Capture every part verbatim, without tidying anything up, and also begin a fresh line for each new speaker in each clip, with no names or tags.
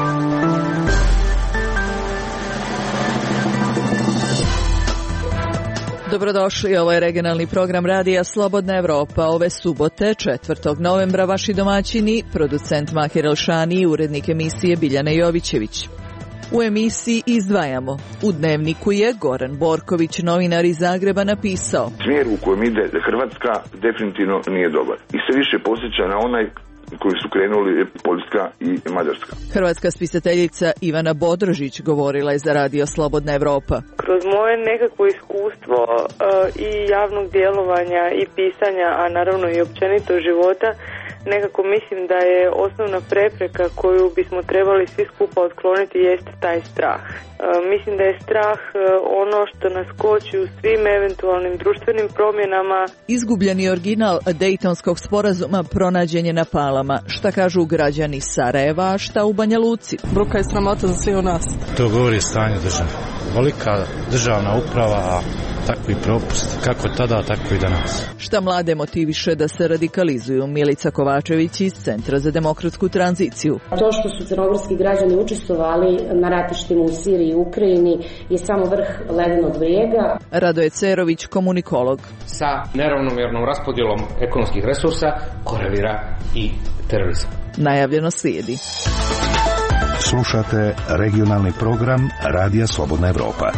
Dobrodošli, ovo je regionalni program Radija Slobodna Evropa. Ove subote, četvrtog novembra, vaši domaćini, producent Mahir Elšani i urednik emisije Biljana Jovićević. U emisiji izdvajamo. U Dnevniku je Goran Borković, novinar iz Zagreba, napisao:
smjer u kojem ide Hrvatska definitivno nije dobar i sve više posjeća na onaj koji su krenuli Poljska i Mađarska.
Hrvatska spisateljica Ivana Bodrožić govorila je za Radio Slobodna Evropa.
Kroz moje nekakvo iskustvo uh, i javnog djelovanja i pisanja, a naravno i općenito života, nekako mislim da je osnovna prepreka koju bismo trebali svi skupa otkloniti jest taj strah. E, mislim da je strah e, ono što nas koči u svim eventualnim društvenim promjenama.
Izgubljeni original Dejtonskog sporazuma pronađen je na Palama. Šta kažu građani Sarajeva, a šta u Banja Luci?
Bruka je sramota za svi u nas.
To govori stanje države. Velika državna uprava, takvi propust, kako tada, tako i danas.
Šta mlade motiviše da se radikalizuju? Milica Kovačević iz Centra za demokratsku tranziciju.
To što su crnogorski građani učestvovali na ratištima u Siriji i Ukrajini je samo vrh ledenog brijega.
Radoje Cerović, komunikolog.
Sa neravnomjernom raspodjelom ekonomskih resursa korelira i terorizam.
Najavljeno slijedi.
Slušate regionalni program Radija Slobodna Evropa.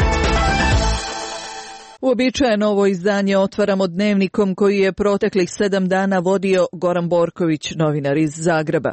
Uobičajeno ovo izdanje otvaramo Dnevnikom koji je proteklih sedam dana vodio Goran Borković, novinar iz Zagreba.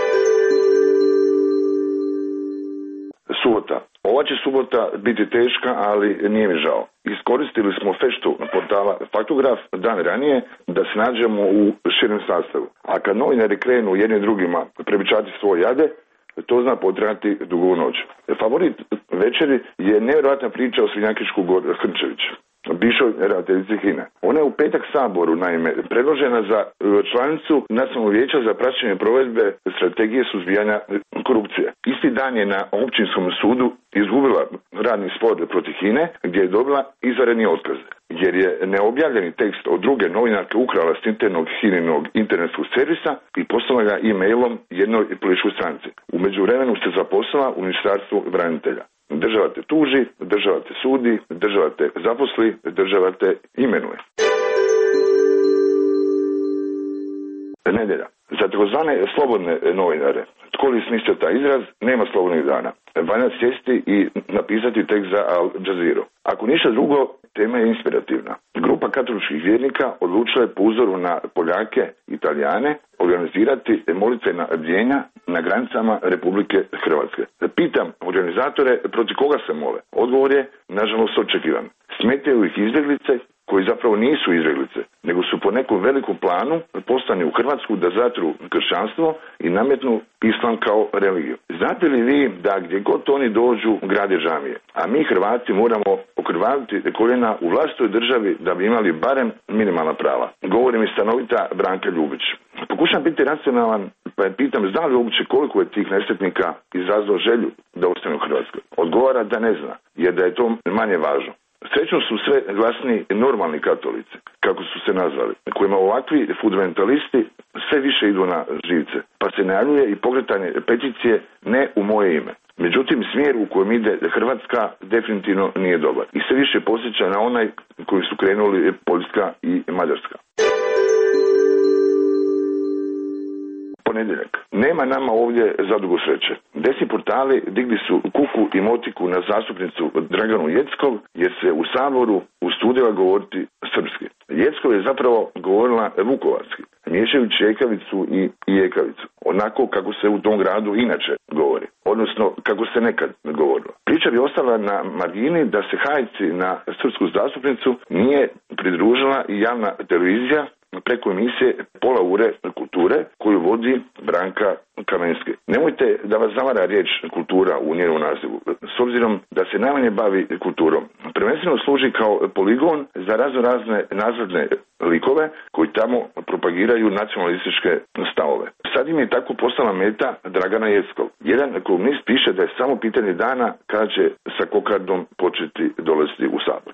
Subota. Ova će subota biti teška, ali nije mi žao. Iskoristili smo feštu portala Faktograf dan ranije da se nađemo u širem sastavu. A kad novinari krenu jednim drugima prebičati svoje jade, to zna potrajati dugu noć. Favorit večeri je nevjerojatna priča o Svinjakićku Hrnčević, bivšoj ravnateljici HINA. Ona je u petak Saboru, naime, predložena za članicu Nacionalnog vijeća za praćenje provedbe strategije suzbijanja korupcije. Isti dan je na općinskom sudu izgubila radni spor protiv HINE, gdje je dobila izvanredni otkaz, jer je neobjavljeni tekst od druge novinarke ukrala s internog HINinog internetskog servisa i poslala ga e-mailom jednoj političkoj stranci. U međuvremenu se zaposlila u Ministarstvu branitelja. Država te tuži, država te sudi, država te zaposli, država te imenuje. Nedjelja. Za takozvane slobodne novinare, tko li smislio taj izraz, nema slobodnih dana. Valja sjesti i napisati tekst za Al Jazeera. Ako ništa drugo, tema je inspirativna. Grupa katoličkih vjernika odlučila je po uzoru na Poljake, Italijane, organizirati molitvena bdjenja na granicama Republike Hrvatske. Pitam organizatore protiv koga se mole. Odgovor je, nažalost, očekivan. Smetaju ih izbjeglice koji zapravo nisu izbjeglice, nego su po nekom velikom planu poslani u Hrvatsku da zatru kršćanstvo i nametnu islam kao religiju. Znate li vi da gdje god oni dođu grade džamije, a mi Hrvati moramo okrvaviti koljena u vlastitoj državi da bi imali barem minimalna prava. Govori mi stanovita Branka Ljubić. Pokušam biti racionalan, pa je pitam zna li uopće koliko je tih nesretnika izrazilo želju da ostane u Hrvatskoj. Odgovara da ne zna, jer da je to manje važno. Srećno su sve glasni normalni katolici, kako su se nazvali, kojima ovakvi fundamentalisti sve više idu na živce, pa se najavljuje i pokretanje peticije ne u moje ime. Međutim, smjer u kojem ide Hrvatska definitivno nije dobar i sve više posjeća na onaj koji su krenuli Poljska i Mađarska. Ponedjeljak. Nema nama ovdje zadugo sreće. Desni portali digli su kuku i motiku na zastupnicu Draganu Jeckov jer se u Saboru ustudila govoriti srpski. Jeckov je zapravo govorila vukovarski, miješajući ekavicu i, i ekavicu. Onako kako se u tom gradu inače govori. Odnosno kako se nekad govorilo. Priča bi ostala na margini da se hajci na srpsku zastupnicu nije pridružila i javna televizija preko emisije Pola ure kulture koju vodi Branka Kamenski. Nemojte da vas zavara riječ kultura u njenom nazivu, s obzirom da se najmanje bavi kulturom. Prvenstveno služi kao poligon za razno razne nazadne likove koji tamo propagiraju nacionalističke stavove. Sad im je tako postala meta Dragana Jeckov. Jedan kolumnist piše da je samo pitanje dana kada će sa kokardom početi dolaziti u Sabor.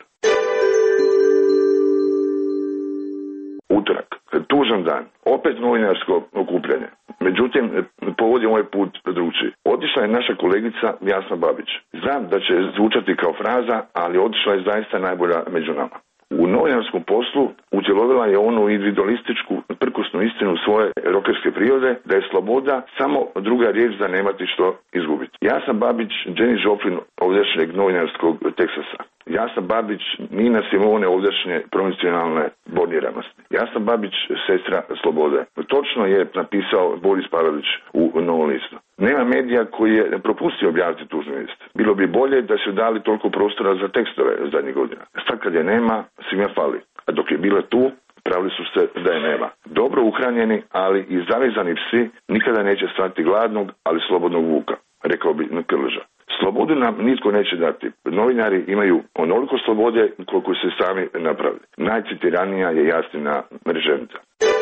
Utorak, tužan dan, opet novinarsko okupljanje. Međutim, povod je ovaj put drugčiji. Otišla je naša kolegica Jasna Babić. Znam da će zvučati kao fraza, ali otišla je zaista najbolja među nama. U novinarskom poslu utjelovila je onu individualističku prkosnu istinu svoje rokerske prirode, da je sloboda samo druga riječ za nemati što izgubiti. Jasna Babić, Jenny Joplin ovdješnjeg novinarskog Teksasa. Jasna Babić, Nina Simone ovdješnje provincijalne borniranosti. Jasna Babić, sestra slobode. Točno je napisao Boris Pavelić u Novom listu. Nema medija koji je propustio objaviti tužnu vijest. Bilo bi bolje da su dali toliko prostora za tekstove zadnjih godina. Sad kad je nema, svima fali. A dok je bila tu, pravili su se da je nema. Dobro uhranjeni, ali i zavezani psi nikada neće stati gladnog, ali slobodnog vuka, rekao bi Krleža. Slobodu nam nitko neće dati. Novinari imaju onoliko slobode koliko se sami napravili. Najcitiranija je Jasnina Mreženica.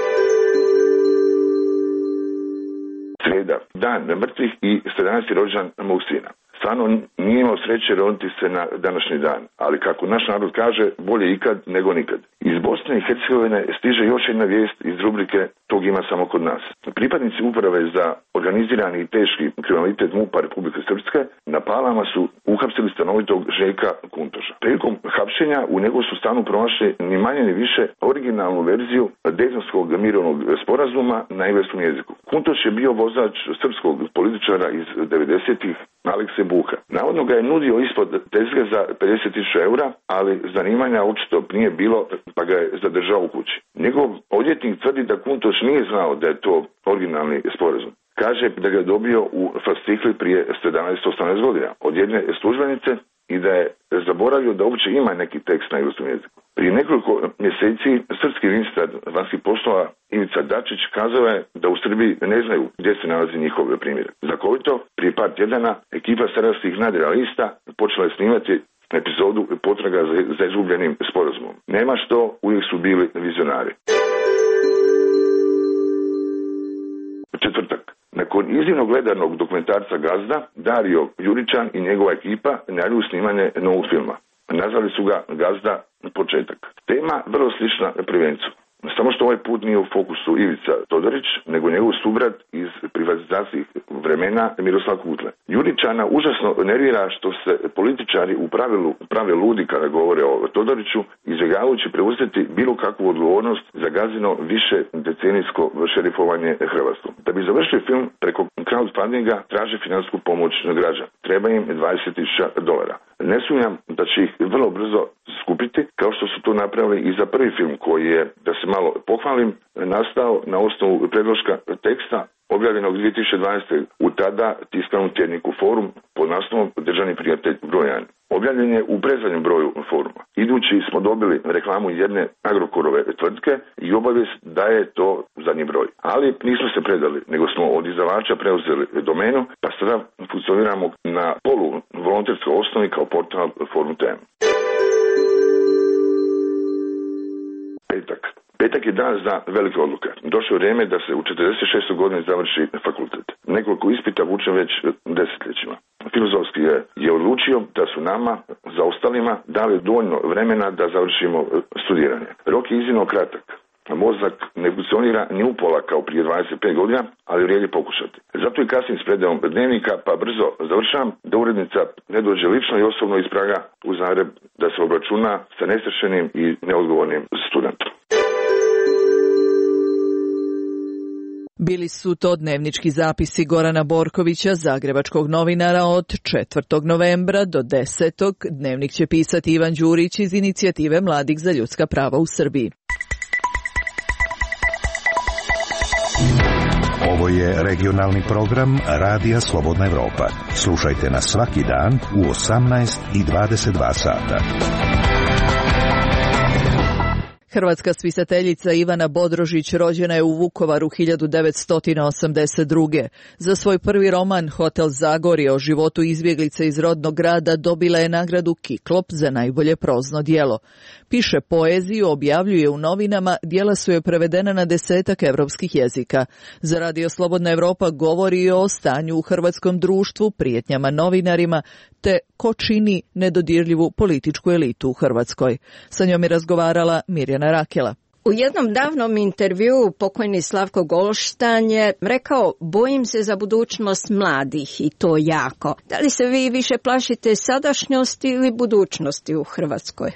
Sreda, dan mrtvih i sedamnaesti rođendan mog sina. Stvarno nije imao sreće roditi se na današnji dan, ali kako naš narod kaže, bolje ikad nego nikad. Iz Bosne i Hercegovine stiže još jedna vijest iz rubrike Tog ima samo kod nas. Pripadnici uprave za organizirani i teški kriminalitet MUP-a Republike Srpske na Palama su uhapsili stanovitog Željka Kuntoša. Prilikom hapšenja u njegovu su stanu pronašli ni manje ni više originalnu verziju Dejtonskog mirovnog sporazuma na engleskom jeziku. Kuntoš je bio vozač srpskog političara iz devedesetih Alekse Buha. Navodno ga je nudio ispod tezge za pedeset tisuća eura, ali zanimanja očito nije bilo, pa ga je zadržao u kući. Njegov odvjetnik tvrdi da Kuntoš nije znao da je to originalni sporazum. Kaže da ga je dobio u fascikli prije sedamnaest osamnaest godina od jedne službenice i da je zaboravio da uopće ima neki tekst na engleskom jeziku. Prije nekoliko mjeseci srpski ministar vanjskih poslova Ivica Dačić kazao je da u Srbiji ne znaju gdje se nalazi njihov primjerak. Znakovito, prije par tjedana ekipa saraskih nadrealista počela je snimati epizodu potraga za, za izgubljenim sporazumom. Nema što, uvijek su bili vizionari. Četvrtak. Nakon iznimno gledanog dokumentarca Gazda, Dario Juričan i njegova ekipa najavljuju snimanje novog filma. Nazvali su ga Gazda početak. Tema vrlo slična Prvencu. Samo što ovaj put nije u fokusu Ivica Todorić, nego njegov subrat iz privatizacijskih vremena Miroslav Kutle. Juričana užasno nervira što se političari u pravilu prave ludi kada govore o Todoriću, izbjegavajući preuzeti bilo kakvu odgovornost za Gazino više decenijsko šerifovanje Hrvatskom. Da bi završili film preko crowdfundinga traže financijsku pomoć građana. Treba im dvadeset tisuća dolara. Ne sumnjam da će ih vrlo brzo skupiti, kao što su to napravili i za prvi film koji je, da se malo pohvalim, nastao na osnovu predloška teksta objavljenog dvije tisuće dvanaeste. u tada tiskanom tjedniku Forum pod naslovom Državni prijatelj broj jedan. Objavljen je u predzadnjem broju Foruma. Idući smo dobili reklamu jedne Agrokorove tvrtke i obavijest da je to zadnji broj. Ali nismo se predali, nego smo od izdavača preuzeli domenu, pa sada funkcioniramo na polu volonterskoj osnovi kao portal Forum T M. Petak. Petak je dan za velike odluke. Došlo je vrijeme da se u četrdeset šestoj godini završi fakultet. Nekoliko ispita vučem već desetljećima. Filozofski je, je odlučio da su nama, za ostalima, dali dovoljno vremena da završimo studiranje. Rok je iznimno kratak. Mozak ne funkcionira ni upola kao prije dvadeset pet godina, ali vrijedi pokušati. Zato i kasnim s predajom dnevnika, pa brzo završavam da urednica ne dođe lično i osobno iz Praga u Zagreb da se obračuna sa nestršenim i neodgovornim studentom.
Bili su to dnevnički zapisi Gorana Borkovića, zagrebačkog novinara, od četvrtog novembra do desetog Dnevnik će pisati Ivan Đurić iz inicijative Mladih za ljudska prava u Srbiji.
Ovo je regionalni program Radija Slobodna Evropa. Slušajte nas svaki dan u osamnaest i dvadeset dva sata.
Hrvatska spisateljica Ivana Bodrožić rođena je u Vukovaru hiljadu devetsto osamdeset druge. Za svoj prvi roman Hotel Zagorje o životu izbjeglice iz rodnog grada dobila je nagradu Kiklop za najbolje prozno djelo. Piše poeziju, objavljuje u novinama, djela su joj prevedena na desetak evropskih jezika. Za Radio Slobodna Evropa govori o stanju u hrvatskom društvu, prijetnjama novinarima, te ko čini nedodirljivu političku elitu u Hrvatskoj. Sa njom je razgovarala Mirjana Rakela.
U jednom davnom intervjuu pokojni Slavko Golštan je rekao: bojim se za budućnost mladih i to jako. Da li se vi više plašite sadašnjosti ili budućnosti u Hrvatskoj?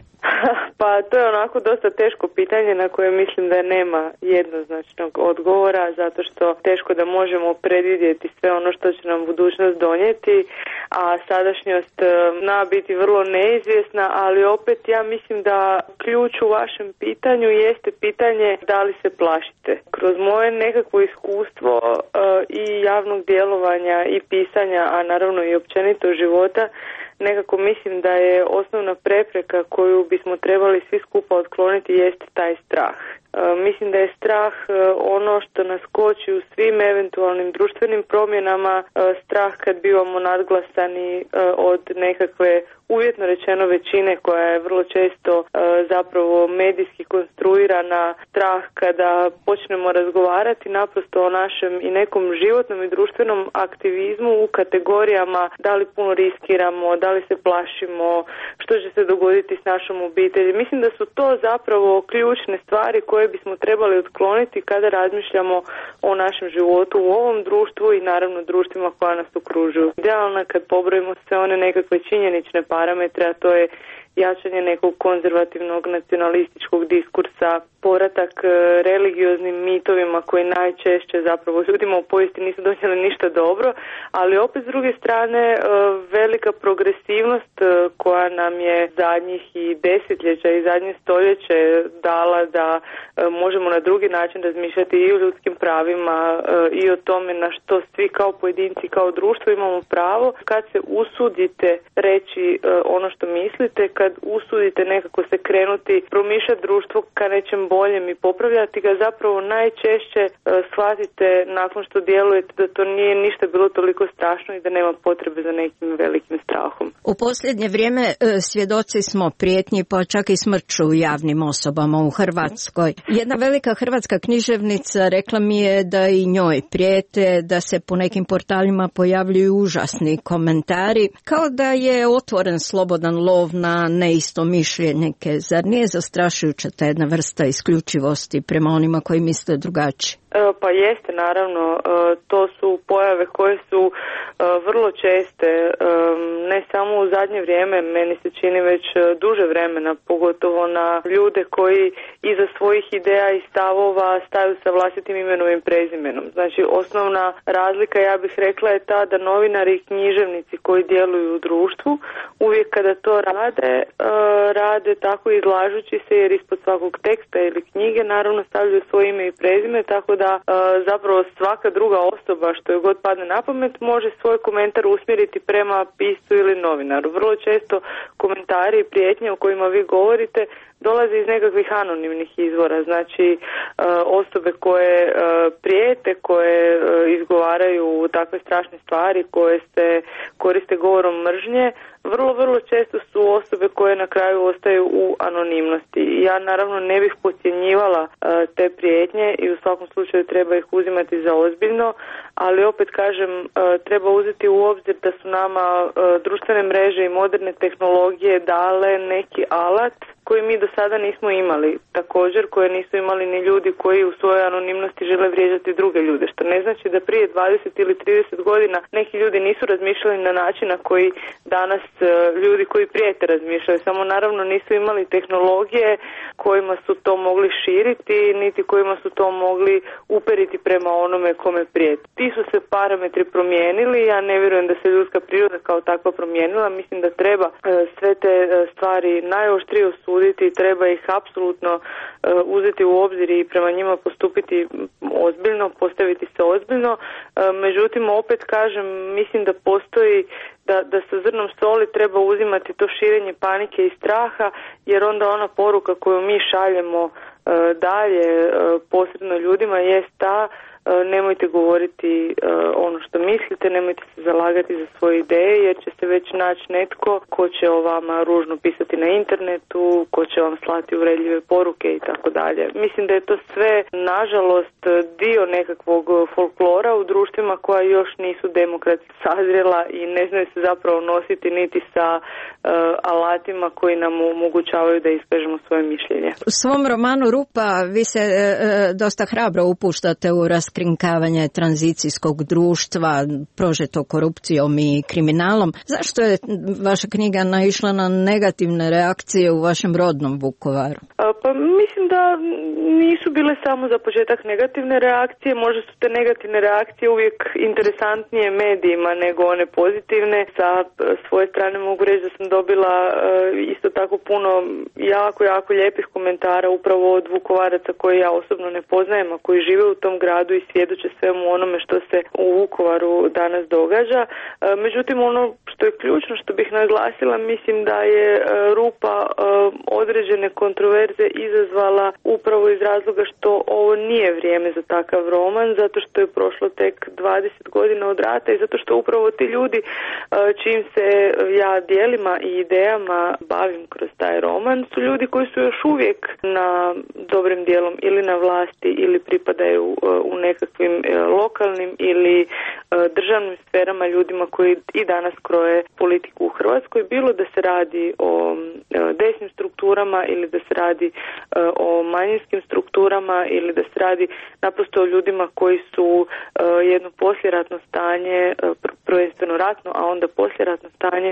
Pa to je onako dosta teško pitanje na koje mislim da nema jednoznačnog odgovora, zato što teško da možemo predvidjeti sve ono što će nam budućnost donijeti, a sadašnjost zna biti vrlo neizvjesna, ali opet ja mislim da ključ u vašem pitanju jeste pitanje da li se plašite. Kroz moje nekakvo iskustvo uh, i javnog djelovanja i pisanja, a naravno i općenito života, nekako mislim da je osnovna prepreka koju bismo trebali svi skupa otkloniti jest taj strah. E, mislim da je strah e, ono što nas koči u svim eventualnim društvenim promjenama, e, strah kad bivamo nadglasani e, od nekakve uvjetno rečeno većine koja je vrlo često e, zapravo medijski konstruirana, strah kada počnemo razgovarati naprosto o našem i nekom životnom i društvenom aktivizmu u kategorijama da li puno riskiramo, da li se plašimo, što će se dogoditi s našom obitelji. Mislim da su to zapravo ključne stvari koje bismo trebali otkloniti kada razmišljamo o našem životu u ovom društvu i naravno društvima koja nas okružuju. Idealno kad pobrojimo sve one nekakve činjenične parametre, a to je jačanje nekog konzervativnog nacionalističkog diskursa, povratak religioznim mitovima koji najčešće zapravo ljudima u povijesti nisu donijeli ništa dobro, ali opet s druge strane velika progresivnost koja nam je zadnjih i desetljeća i zadnje stoljeće dala da možemo na drugi način razmišljati i o ljudskim pravima i o tome na što svi kao pojedinci, kao društvo imamo pravo. Kad se usudite reći ono što mislite, kad usudite nekako se krenuti promišljati društvo ka nečem boljem i popravljati ga, zapravo najčešće uh, shvatite nakon što djelujete da to nije ništa bilo toliko strašno i da nema potrebe za nekim velikim strahom.
U posljednje vrijeme uh, svjedoci smo prijetnji pa čak i smrću javnim osobama u Hrvatskoj. Jedna velika hrvatska književnica rekla mi je da i njoj prijete, da se po nekim portalima pojavljuju užasni komentari, kao da je otvoren slobodan lov na neistomišljenike. Zar nije zastrašujuća ta jedna vrsta isključivosti prema onima koji misle drugačije?
Pa jeste, naravno. To su pojave koje su vrlo česte, ne samo u zadnje vrijeme, meni se čini već duže vremena, pogotovo na ljude koji iza svojih ideja i stavova staju sa vlastitim imenom i prezimenom. Znači, osnovna razlika, ja bih rekla, je ta da novinari i književnici koji djeluju u društvu, uvijek kada to rade, rade tako izlažući se, jer ispod svakog teksta ili knjige naravno stavljaju svoje ime i prezime, tako da zapravo svaka druga osoba, što je god padne na pamet, može svoj komentar usmjeriti prema piscu ili novinaru. Vrlo često komentari i prijetnje o kojima vi govorite dolaze iz nekakvih anonimnih izvora, znači osobe koje prijete, koje izgovaraju takve strašne stvari, koje se koriste govorom mržnje, vrlo, vrlo često su osobe koje na kraju ostaju u anonimnosti. Ja naravno ne bih podcjenjivala te prijetnje i u svakom slučaju treba ih uzimati za ozbiljno, ali opet kažem, treba uzeti u obzir da su nama društvene mreže i moderne tehnologije dale neki alat koji mi do sada nismo imali. Također koje nisu imali ni ljudi koji u svojoj anonimnosti žele vrijeđati druge ljude, što ne znači da prije dvadeset ili trideset godina neki ljudi nisu razmišljali na način na koji danas ljudi koji prijete razmišljaju, samo naravno nisu imali tehnologije kojima su to mogli širiti, niti kojima su to mogli uperiti prema onome kome prijeti. Ti su se parametri promijenili, ja ne vjerujem da se ljudska priroda kao takva promijenila, mislim da treba sve te stvari najoštrije osuditi, treba ih apsolutno uzeti u obzir i prema njima postupiti ozbiljno, postaviti se ozbiljno, međutim opet kažem, mislim da postoji Da, da sa zrnom soli treba uzimati to širenje panike i straha, jer onda ona poruka koju mi šaljemo e, dalje e, posredno ljudima jest ta e, nemojte govoriti ono što mislite, nemojte se zalagati za svoje ideje, jer će se već naći netko ko će o vama ružno pisati na internetu, ko će vam slati uvredljive poruke i tako dalje. Mislim da je to sve, nažalost, dio nekakvog folklora u društvima koja još nisu demokratski sazrela i ne znaju se zapravo nositi niti sa uh, alatima koji nam omogućavaju da iskažemo svoje mišljenje.
U svom romanu Rupa vi se e, dosta hrabro upuštate u raskrinkavanje tranzicijskog društva, prožeto korupcijom i kriminalom. Zašto je vaša knjiga naišla na negativne reakcije u vašem rodnom Vukovaru?
A, pa mislim da nisu bile samo za početak negativne reakcije, možda su te negativne reakcije uvijek interesantnije medijima nego one pozitivne. Sa svoje strane mogu reći da sam dobila e, isto tako puno jako, jako lijepih komentara upravo od Vukovaraca koje ja osobno ne poznajem, a koji žive u tom gradu i svjedoče svemu onome što se u Vukovaru danas događa. E, međutim, ono što je ključno, što bih naglasila, mislim da je e, Rupa e, određene kontroverze izazvala upravo iz razloga što ovo nije vrijeme za takav roman, zato što je prošlo tek dvadeset godina od rata i zato što upravo ti ljudi e, čim se ja dijelima i idejama bavim kroz taj roman su ljudi koji su još uvijek na dobrim dijelom ili na vlasti ili pripadaju u nekakvim lokalnim ili državnim sferama, ljudima koji i danas kroje politiku u Hrvatskoj, bilo da se radi o desnim strukturama ili da se radi o manjinskim strukturama ili da se radi naprosto o ljudima koji su jedno poslijeratno stanje, prvenstveno ratno, a onda poslijeratno stanje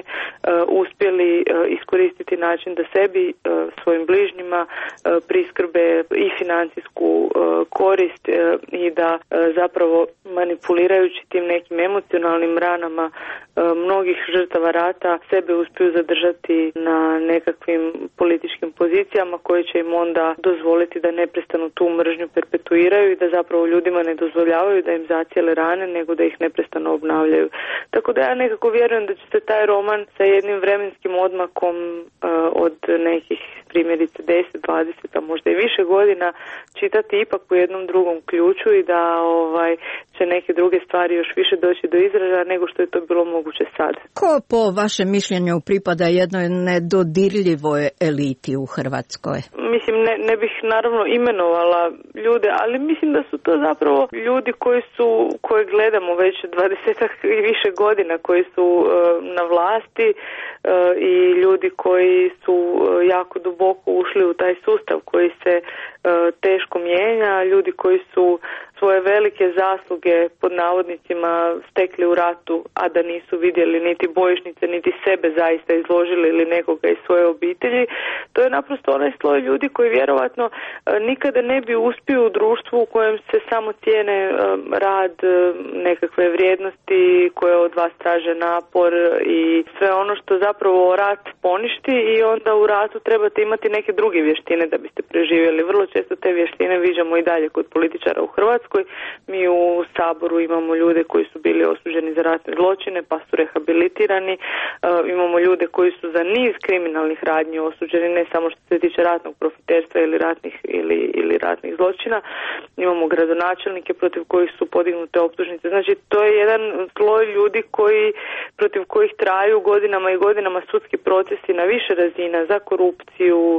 uspjeli iskoristiti način da sebi, svojim bližnjima priskrbe i financijsku korist i da zapravo manipulirajući tim nekim emocionalnim ranama mnogih žrtava rata sebe uspiju zadržati na nekakvim političkim pozicijama koje će im onda dozvoliti da neprestano tu mržnju perpetuiraju i da zapravo ljudima ne dozvoljavaju da im zacijele rane, nego da ih neprestano obnavljaju. Tako da ja nekako vjerujem da će se taj roman sa jednim vremenskim odmakom od nekih primjerice deset, dvadeset, a možda i više godina čitati ipak u jednom drugom ključu i da ovaj će neke druge stvari još više doći do izražaja nego što je to bilo moguće sad.
Ko po vašem mišljenju pripada jednoj nedodirljivoj eliti u Hrvatskoj?
Mislim, ne, ne bih naravno imenovala ljude, ali mislim da su to zapravo ljudi koji su, koje gledamo već dvadesetak i više godina, koji su uh, na vlasti uh, i ljudi koji su uh, jako duboko ušli u taj sustav koji se uh, teško mijenja, ljudi koji su svoje velike zasluge pod navodnicima stekli u ratu, a da nisu vidjeli niti bojišnice, niti sebe zaista izložili ili nekoga iz svoje obitelji. To je naprosto onaj sloj ljudi koji vjerovatno nikada ne bi uspio u društvu u kojem se samo cijene rad, nekakve vrijednosti koje od vas traže napor i sve ono što zapravo rat poništi, i onda u ratu trebate imati neke druge vještine da biste preživjeli. Vrlo često te vještine viđamo i dalje kod političara u Hrvatskoj. Mi u Saboru imamo ljude koji su bili osuđeni za ratne zločine pa su rehabilitirani. E, imamo ljude koji su za niz kriminalnih radnji osuđeni, ne samo što se tiče ratnog profiterstva ili ratnih, ili, ili ratnih zločina. Imamo gradonačelnike protiv kojih su podignute optužnice. Znači, to je jedan sloj ljudi koji, protiv kojih traju godinama i godinama sudski procesi na više razina za korupciju, e,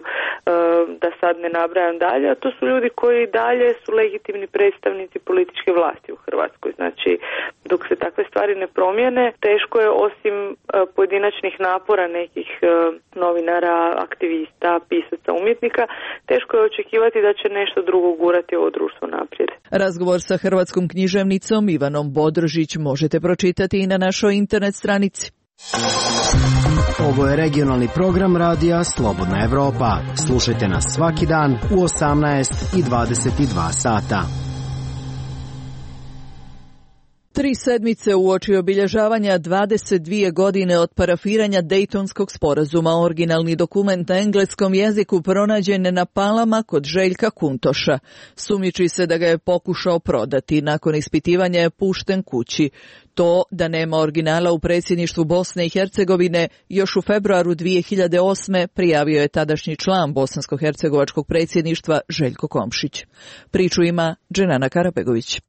da sad ne nabrajam dalje, a to su ljudi koji dalje su legitimni predstavnici političke vlasti u Hrvatskoj. Znači, dok se takve stvari ne promijene, teško je, osim uh, pojedinačnih napora nekih uh, novinara, aktivista, pisaca, umjetnika, teško je očekivati da će nešto drugo gurati ovo društvo naprijed.
Razgovor sa hrvatskom književnicom Ivanom Bodrožić možete pročitati i na našoj internet stranici.
Ovo je regionalni program radija Slobodna Evropa. Slušajte nas svaki dan u osamnaest i dvadeset dva sata.
Tri sedmice uoči obilježavanja dvadeset dvije godine od parafiranja Dejtonskog sporazuma, originalni dokument na engleskom jeziku pronađen na Palama kod Željka Kuntoša. Sumnjiči se da ga je pokušao prodati. Nakon ispitivanja je pušten kući. To da nema originala u predsjedništvu Bosne i Hercegovine još u februaru dvije hiljade osme prijavio je tadašnji član bosansko-hercegovačkog predsjedništva Željko Komšić. Priču ima Dženana Karabegović.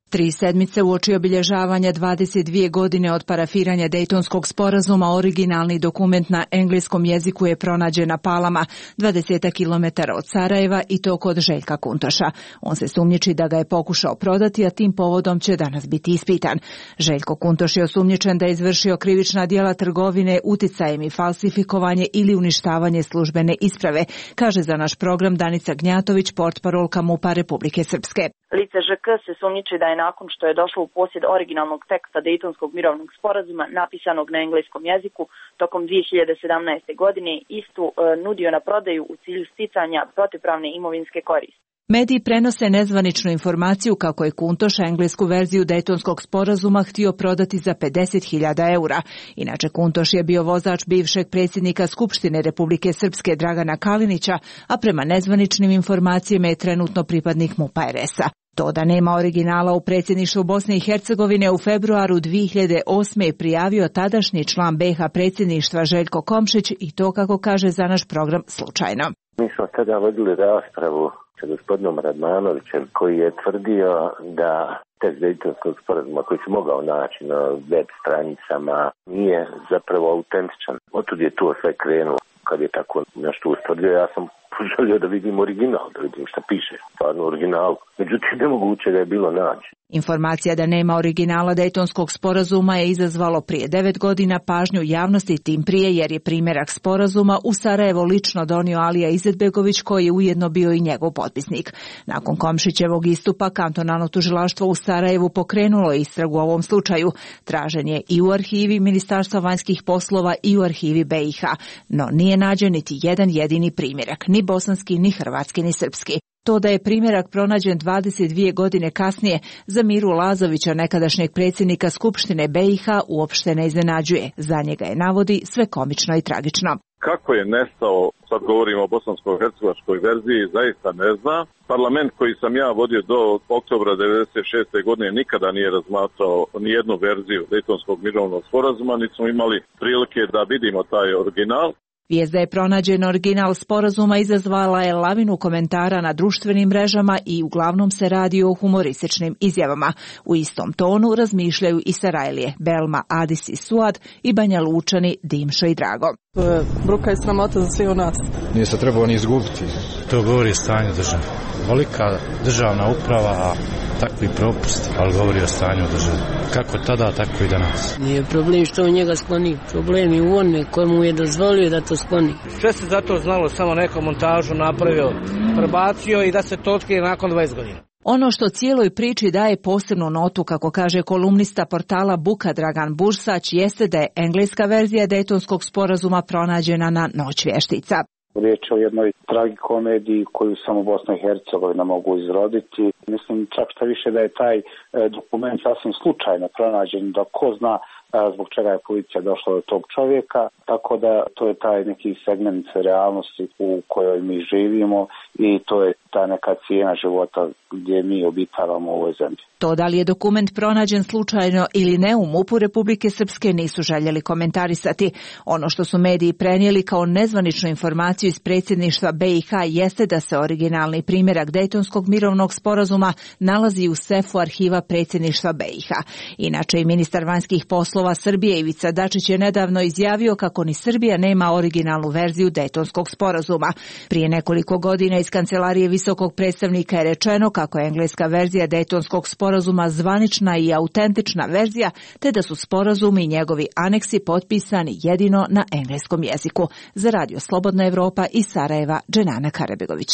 Tri sedmice uoči obilježavanja dvadeset dvije godine od parafiranja Dejtonskog sporazuma, originalni dokument na engleskom jeziku je pronađen na Palama, dvadeset kilometara od Sarajeva, i to kod Željka Kuntoša. On se sumnjiči da ga je pokušao prodati, a tim povodom će danas biti ispitan. Željko Kuntoš je osumnjičen da je izvršio krivična djela trgovine uticajem i falsifikovanje ili uništavanje službene isprave, kaže za naš program Danica Gnjatović, portparolka MUP-a Republike Srpske.
Lice Ž K se sumnjiči da je nakon što je došlo u posjed originalnog teksta Dejtonskog mirovnog sporazuma napisanog na engleskom jeziku tokom dvije hiljade sedamnaeste. godine istu e, nudio na prodaju u cilju sticanja protivpravne imovinske koristi.
Mediji prenose nezvaničnu informaciju kako je Kuntoš englesku verziju Dejtonskog sporazuma htio prodati za pedeset hiljada eura. Inače, Kuntoš je bio vozač bivšeg predsjednika Skupštine Republike Srpske Dragana Kalinića, a prema nezvaničnim informacijama je trenutno pripadnik MUP-a R S-a. To da nema originala u predsjedništvu Bosne i Hercegovine u februaru dvije hiljade osme. je prijavio tadašnji član B iH predsjedništva Željko Komšić, i to, kako kaže za naš program, slučajno.
Mi smo tada vodili raspravu sa gospodinom Radmanovićem, koji je tvrdio da tekst Dejtonskog sporazuma koji se mogao naći na web stranicama nije zapravo autentičan. Otud je to sve krenulo. Kad je tako nešto ustvrdio, ja sam poželio da vidim original, da vidim šta piše, stvarno original. Međutim, nemoguće da je bilo naći.
Informacija da nema originala Dejtonskog sporazuma je izazvalo prije devet godina pažnju javnosti, tim prije jer je primjerak sporazuma u Sarajevo lično donio Alija Izetbegović, koji je ujedno bio i njegov potpisnik. Nakon Komšićevog istupa, kantonalno tužilaštvo u Sarajevu pokrenulo istragu u ovom slučaju. Tražen je i u arhivi Ministarstva vanjskih poslova i u arhivi B iH, no nije nađen niti jedan jedini primjerak, ni bosanski, ni hrvatski, ni srpski. To da je primjerak pronađen dvadeset dvije godine kasnije za Miru Lazovića, nekadašnjeg predsjednika Skupštine B iH, uopšte ne iznenađuje. Za njega je, navodi, sve komično i tragično.
Kako je nestao, sad govorimo o bosansko-hercegovačkoj verziji, zaista ne znam. Parlament koji sam ja vodio do oktobra devedeset šeste. godine nikada nije razmatrao ni jednu verziju Dejtonskog mirovnog sporazuma, niti smo imali prilike da vidimo taj original.
Vijest da je pronađen original sporazuma izazvala je lavinu komentara na društvenim mrežama i uglavnom se radi o humorističnim izjavama. U istom tonu razmišljaju i Sarajlije, Belma, Adis i Suad, i Banja Lučani, Dimšo i Drago.
To je bruka i sramota za sve u nas.
Nije se trebalo ni izgubiti. To govori o stanju države. Velika državna uprava, a takvi propusti, ali govori o stanju države. Kako tada, tako i danas.
Nije problem što on njega skloni. Problem je u onome kojemu je dozvolio da to skloni.
Sve se zato znalo, samo neku montažu napravio, prebacio i da se to otkrije nakon dvadeset godina.
Ono što cijeloj priči daje posebnu notu, kako kaže kolumnista portala Buka Dragan Bursać, jeste da je engleska verzija Dejtonskog sporazuma pronađena na Noć vještica.
Riječ je o jednoj tragikomediji koju samo Bosna i Hercegovina mogu izroditi. Mislim čak što više da je taj dokument sasvim slučajno pronađen, da ko zna zbog čega je policija došla do tog čovjeka, tako da to je taj neki segment realnosti u kojoj mi živimo i to je ta neka cijena života gdje mi obitavamo u ovoj zemlji.
To da li je dokument pronađen slučajno ili ne u MUP-u Republike Srpske nisu željeli komentarisati. Ono što su mediji prenijeli kao nezvaničnu informaciju iz predsjedništva B iH jeste da se originalni primjerak Dejtonskog mirovnog sporazuma nalazi u sefu arhiva predsjedništva B iH. Inače, i ministar vanjskih poslova Srbije Ivica Dačić je nedavno izjavio kako ni Srbija nema originalnu verziju Dejtonskog sporazuma. Prije nekoliko godina iz kancelarije visokog predstavnika je rečeno kako je engleska verzija Dejtonskog sporazuma zvanična i autentična verzija, te da su sporazumi i njegovi aneksi potpisani jedino na engleskom jeziku. Za Radio Slobodna Evropa iz Sarajeva, Dženana Karabegović.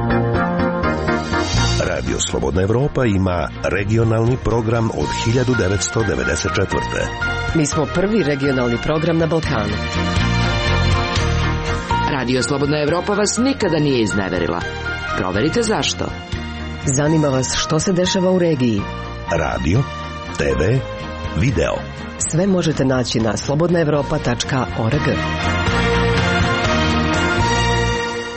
Radio Slobodna Evropa ima regionalni program od hiljadu devetsto devedeset četvrte.
Mi smo prvi regionalni program na Balkanu.
Radio Slobodna Evropa vas nikada nije izneverila. Proverite zašto.
Zanima vas što se dešava u regiji.
Radio, te ve, video.
Sve možete naći na slobodna evropa tačka org.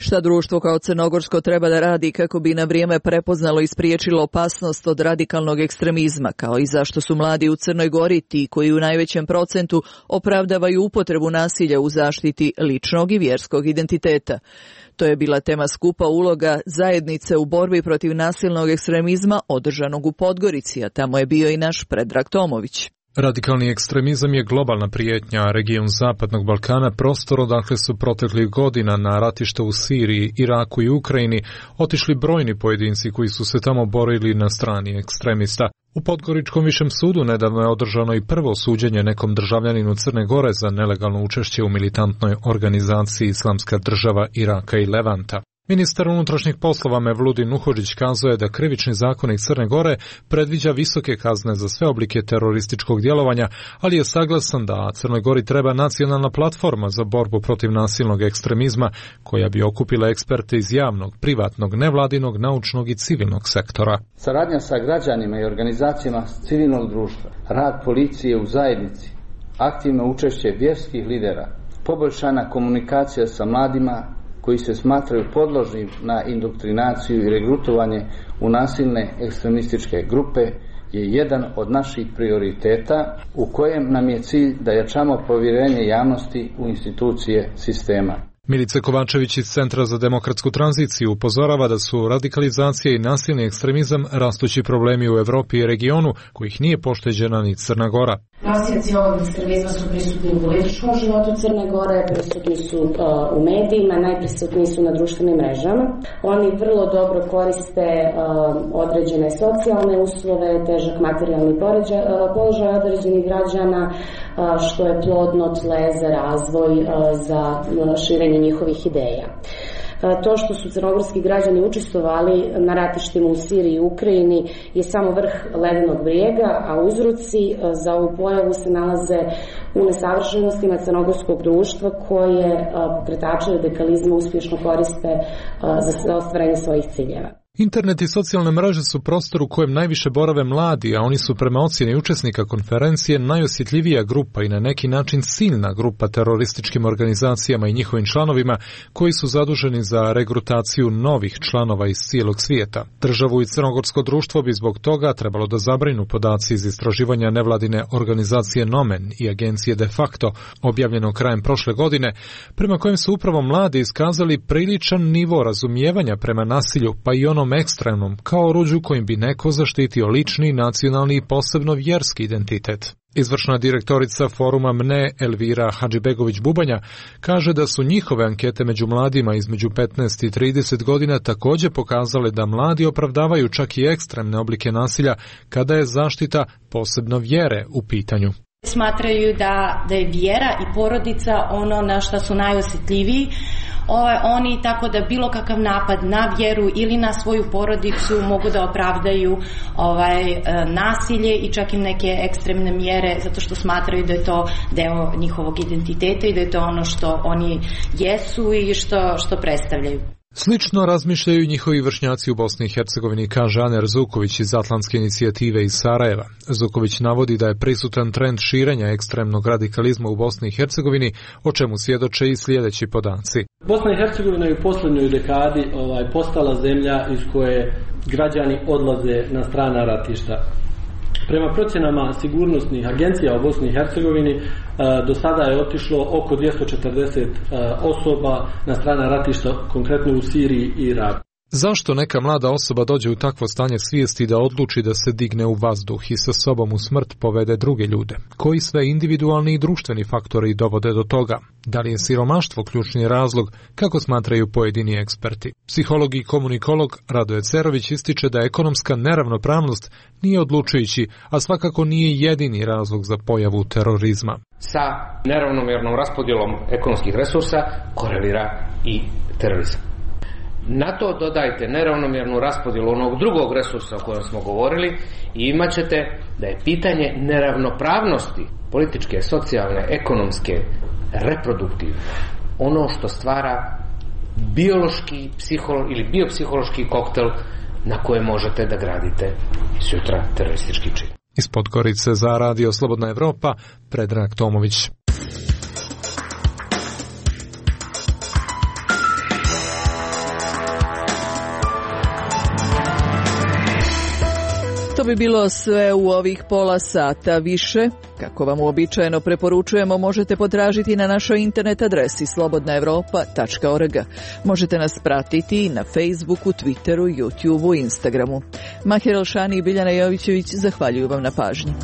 Šta društvo kao crnogorsko treba da radi kako bi na vrijeme prepoznalo i spriječilo opasnost od radikalnog ekstremizma, kao i zašto su mladi u Crnoj Gori ti koji u najvećem procentu opravdavaju upotrebu nasilja u zaštiti ličnog i vjerskog identiteta. To je bila tema skupa uloga zajednice u borbi protiv nasilnog ekstremizma održanog u Podgorici, a tamo je bio i naš Predrag Tomović.
Radikalni ekstremizam je globalna prijetnja, a region Zapadnog Balkana prostor odakle su proteklih godina na ratišta u Siriji, Iraku i Ukrajini otišli brojni pojedinci koji su se tamo borili na strani ekstremista. U Podgoričkom višem sudu nedavno je održano i prvo suđenje nekom državljaninu Crne Gore za nelegalno učešće u militantnoj organizaciji Islamska država Iraka i Levanta. Ministar unutrašnjih poslova Mevludin Nuhodžić kazao je da krivični zakonik Crne Gore predviđa visoke kazne za sve oblike terorističkog djelovanja, ali je saglasan da Crnoj Gori treba nacionalna platforma za borbu protiv nasilnog ekstremizma koja bi okupila eksperte iz javnog, privatnog, nevladinog, naučnog i civilnog sektora.
Saradnja sa građanima i organizacijama civilnog društva, rad policije u zajednici, aktivno učešće vjerskih lidera, poboljšana komunikacija sa mladima koji se smatraju podložnim na indoktrinaciju i regrutovanje u nasilne ekstremističke grupe je jedan od naših prioriteta u kojem nam je cilj da jačamo povjerenje javnosti u institucije sistema.
Milica Kovačević iz Centra za demokratsku tranziciju upozorava da su radikalizacija i nasilni ekstremizam rastući problemi u Evropi i regionu kojih nije pošteđena ni Crna Gora.
Nosioci ovog ekstremizma su prisutni u političkom životu Crne Gore, prisutni su uh, u medijima, najprisutniji su na društvenim mrežama. Oni vrlo dobro koriste uh, određene socijalne uslove, težak materijalni poređa, uh, položaj određenih građana, uh, što je plodno tle za razvoj, uh, za uh, širenje njihovih ideja. To što su crnogorski građani učestvovali na ratištima u Siriji i Ukrajini je samo vrh ledenog brijega, a uzroci za ovu pojavu se nalaze u nesavršenostima crnogorskog društva koje pokretače radikalizma uspješno koriste za ostvarenje svojih ciljeva.
Internet i socijalne mreže su prostor u kojem najviše borave mladi, a oni su prema ocjeni učesnika konferencije najosjetljivija grupa i na neki način ciljna grupa terorističkim organizacijama i njihovim članovima koji su zaduženi za regrutaciju novih članova iz cijelog svijeta. Državu i crnogorsko društvo bi zbog toga trebalo da zabrinu podaci iz istraživanja nevladine organizacije Nomen i agencije De facto, objavljeno krajem prošle godine, prema kojem su upravo mladi iskazali priličan nivo razumijevanja prema nasilju, pa i ono ekstremnom, kao oruđu kojim bi neko zaštitio lični, nacionalni i posebno vjerski identitet. Izvršna direktorica foruma M N E Elvira Hadžibegović-Bubanja kaže da su njihove ankete među mladima između petnaest i trideset godina također pokazale da mladi opravdavaju čak i ekstremne oblike nasilja kada je zaštita posebno vjere u pitanju.
Smatraju da, da je vjera i porodica ono na što su najosjetljiviji. Ovaj, oni tako da bilo kakav napad na vjeru ili na svoju porodicu mogu da opravdaju ovaj, nasilje i čak i neke ekstremne mjere zato što smatraju da je to deo njihovog identiteta i da je to ono što oni jesu i što, što predstavljaju.
Slično razmišljaju njihovi vršnjaci u Bosni i Hercegovini, kaže Aner Zuković iz Atlantske inicijative iz Sarajeva. Zuković navodi da je prisutan trend širenja ekstremnog radikalizma u Bosni i Hercegovini, o čemu svjedoče i sljedeći podaci.
Bosna i Hercegovina je u posljednjoj dekadi ovaj, postala zemlja iz koje građani odlaze na strana ratišta. Prema procjenama sigurnosnih agencija u Bosni i Hercegovini do sada je otišlo oko dvjesto četrdeset osoba na strana ratišta, konkretno u Siriji i Iraku.
Zašto neka mlada osoba dođe u takvo stanje svijesti da odluči da se digne u vazduh i sa sobom u smrt povede druge ljude? Koji sve individualni i društveni faktori dovode do toga? Da li je siromaštvo ključni razlog, kako smatraju pojedini eksperti? Psiholog i komunikolog Radoje Cerović ističe da ekonomska neravnopravnost nije odlučujući, a svakako nije jedini razlog za pojavu terorizma.
Sa neravnomjernom raspodjelom ekonomskih resursa korelira i terorizam. Na to dodajte neravnomjernu raspodjelu onog drugog resursa o kojem smo govorili i imat ćete da je pitanje neravnopravnosti političke, socijalne, ekonomske, reproduktivne ono što stvara biološki psiholo, ili biopsihološki koktel na koje možete da gradite sutra teroristički čin.
Iz Podgorice za Radio Slobodna Evropa, Predrag Tomović.
To bi bilo sve u ovih pola sata. Više, kako vam uobičajeno preporučujemo, možete potražiti na našoj internet adresi slobodna evropa tačka org. Možete nas pratiti na Facebooku, Twitteru, YouTubeu i Instagramu. Mahir Elšani i Biljana Jovićević zahvaljuju vam na pažnji.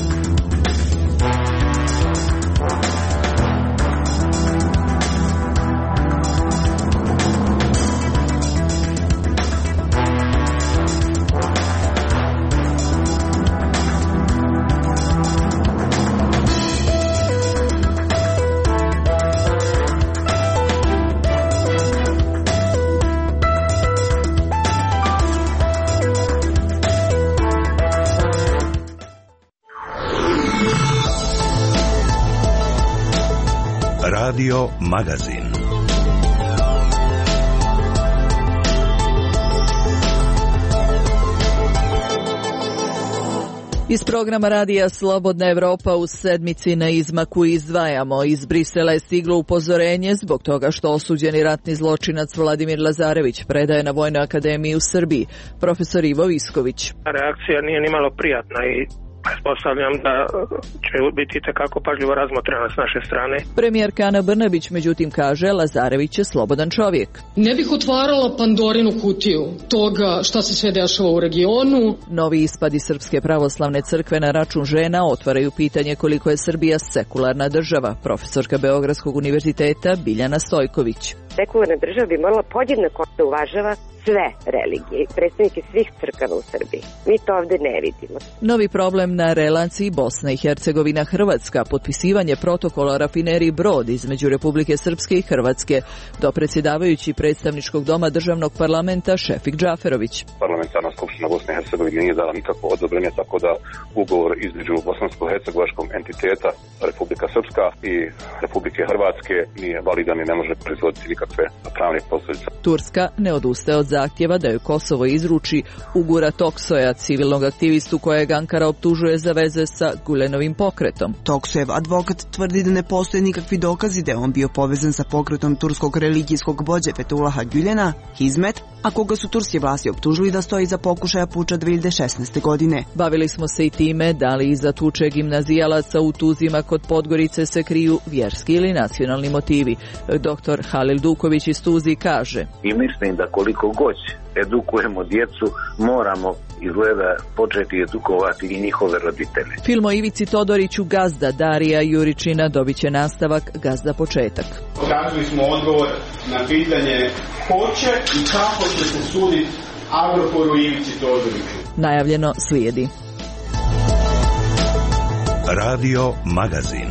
Radio Magazin.
Iz programa radija Slobodna Evropa u sedmici na izmaku izdvajamo. Iz Brisela je stiglo upozorenje zbog toga što osuđeni ratni zločinac Vladimir Lazarević predaje na Vojnoj akademiji u Srbiji. Profesor Ivo Visković.
Reakcija nije nimalo prijatna i pretpostavljam da će biti tekako pažljivo razmotrena s naše strane.
Premijerka Ana Brnabić međutim kaže Lazarević je slobodan čovjek.
Ne bih otvarala Pandorinu kutiju toga šta se sve dešava u regionu.
Novi ispadi Srpske pravoslavne crkve na račun žena otvaraju pitanje koliko je Srbija sekularna država. Profesorka Beogradskog univerziteta Biljana Stojković.
Sekularna država bi morala podjednako da uvažava sve religije, predstavnike svih crkava u Srbiji. Mi to ovde ne vidimo.
Novi problem na relaciji Bosna i Hercegovina Hrvatska, potpisivanje protokola rafineriji Brod između Republike Srpske i Hrvatske, do predsjedavajući predstavničkog doma državnog parlamenta Šefik Džaferović.
Parlamentarna skupština Bosne i Hercegovine nije dala nikakvo odobrenje, tako da ugovor između bosansko-hercegovačkog entiteta Republika Srpska i Republike Hrvatske nije validan i ne može proizvoditi nikakve pravne posljedice.
Turska ne odustaje od zahtjeva da joj Kosovo izruči Ugura Toksoja, civilnog aktivistu kojeg Ankara optužuje za veze sa Gulenovim pokretom.
Toksojev advokat tvrdi da ne postoje nikakvi dokazi da je on bio povezan sa pokretom turskog religijskog vođe Fethullaha Gülena, Hizmet, a koga su turske vlasti optužili da stoji za pokušaja puča dvije hiljade šesnaeste. godine.
Bavili smo se i time da li iza tuče gimnazijalaca u Tuzima kod Podgorice se kriju vjerski ili nacionalni motivi. Doktor Halil Duković iz Tuzi kaže:
I mislim da koliko god edukujemo djecu, moramo izgleda početi edukovati i njihove roditelje.
Film o Ivici Todoriću Gazda Darija Juričina dobit će nastavak Gazda početak.
Tražili smo odgovor na pitanje ko će i kako će se suditi Agrokoru i Ivici Todoriću.
Najavljeno slijedi.
Radio Magazin.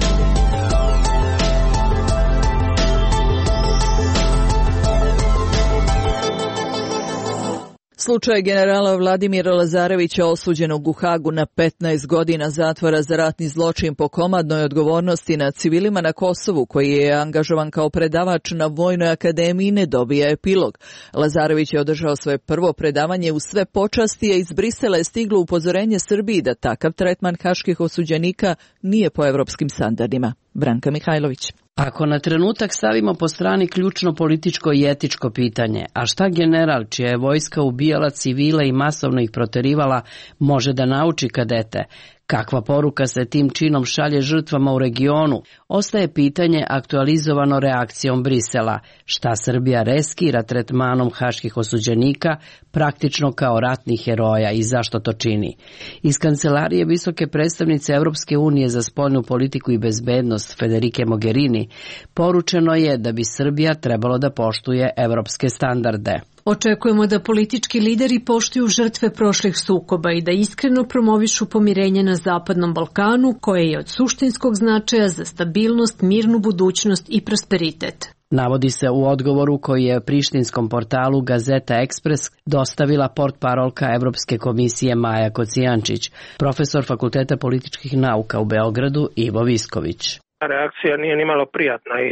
Slučaj generala Vladimira Lazarevića osuđenog u Hagu na petnaest godina zatvora za ratni zločin po komandnoj odgovornosti nad civilima na Kosovu, koji je angažovan kao predavač na Vojnoj akademiji, ne dobija epilog. Lazarević je održao svoje prvo predavanje u sve počasti, a iz Brisela je stiglo upozorenje Srbiji da takav tretman haških osuđenika nije po evropskim standardima. Branka Mihajlović.
Ako na trenutak stavimo po strani ključno političko i etičko pitanje, a šta general čija je vojska ubijala civile i masovno ih proterivala može da nauči kadete? Kakva poruka se tim činom šalje žrtvama u regionu? Ostaje pitanje aktualizovano reakcijom Brisela. Šta Srbija reskira tretmanom haških osuđenika praktično kao ratnih heroja i zašto to čini? Iz kancelarije visoke predstavnice Europske unije za spoljnu politiku i bezbednost Federike Mogherini poručeno je da bi Srbija trebalo da poštuje evropske standarde.
Očekujemo da politički lideri poštuju žrtve prošlih sukoba i da iskreno promovišu pomirenje na Zapadnom Balkanu, koje je od suštinskog značaja za stabilnost, mirnu budućnost i prosperitet.
Navodi se u odgovoru koji je prištinskom portalu Gazeta Ekspres dostavila portparolka Evropske komisije Maja Kocijančić, profesor Fakulteta političkih nauka u Beogradu Ivo Visković.
Reakcija nije nimalo prijatna i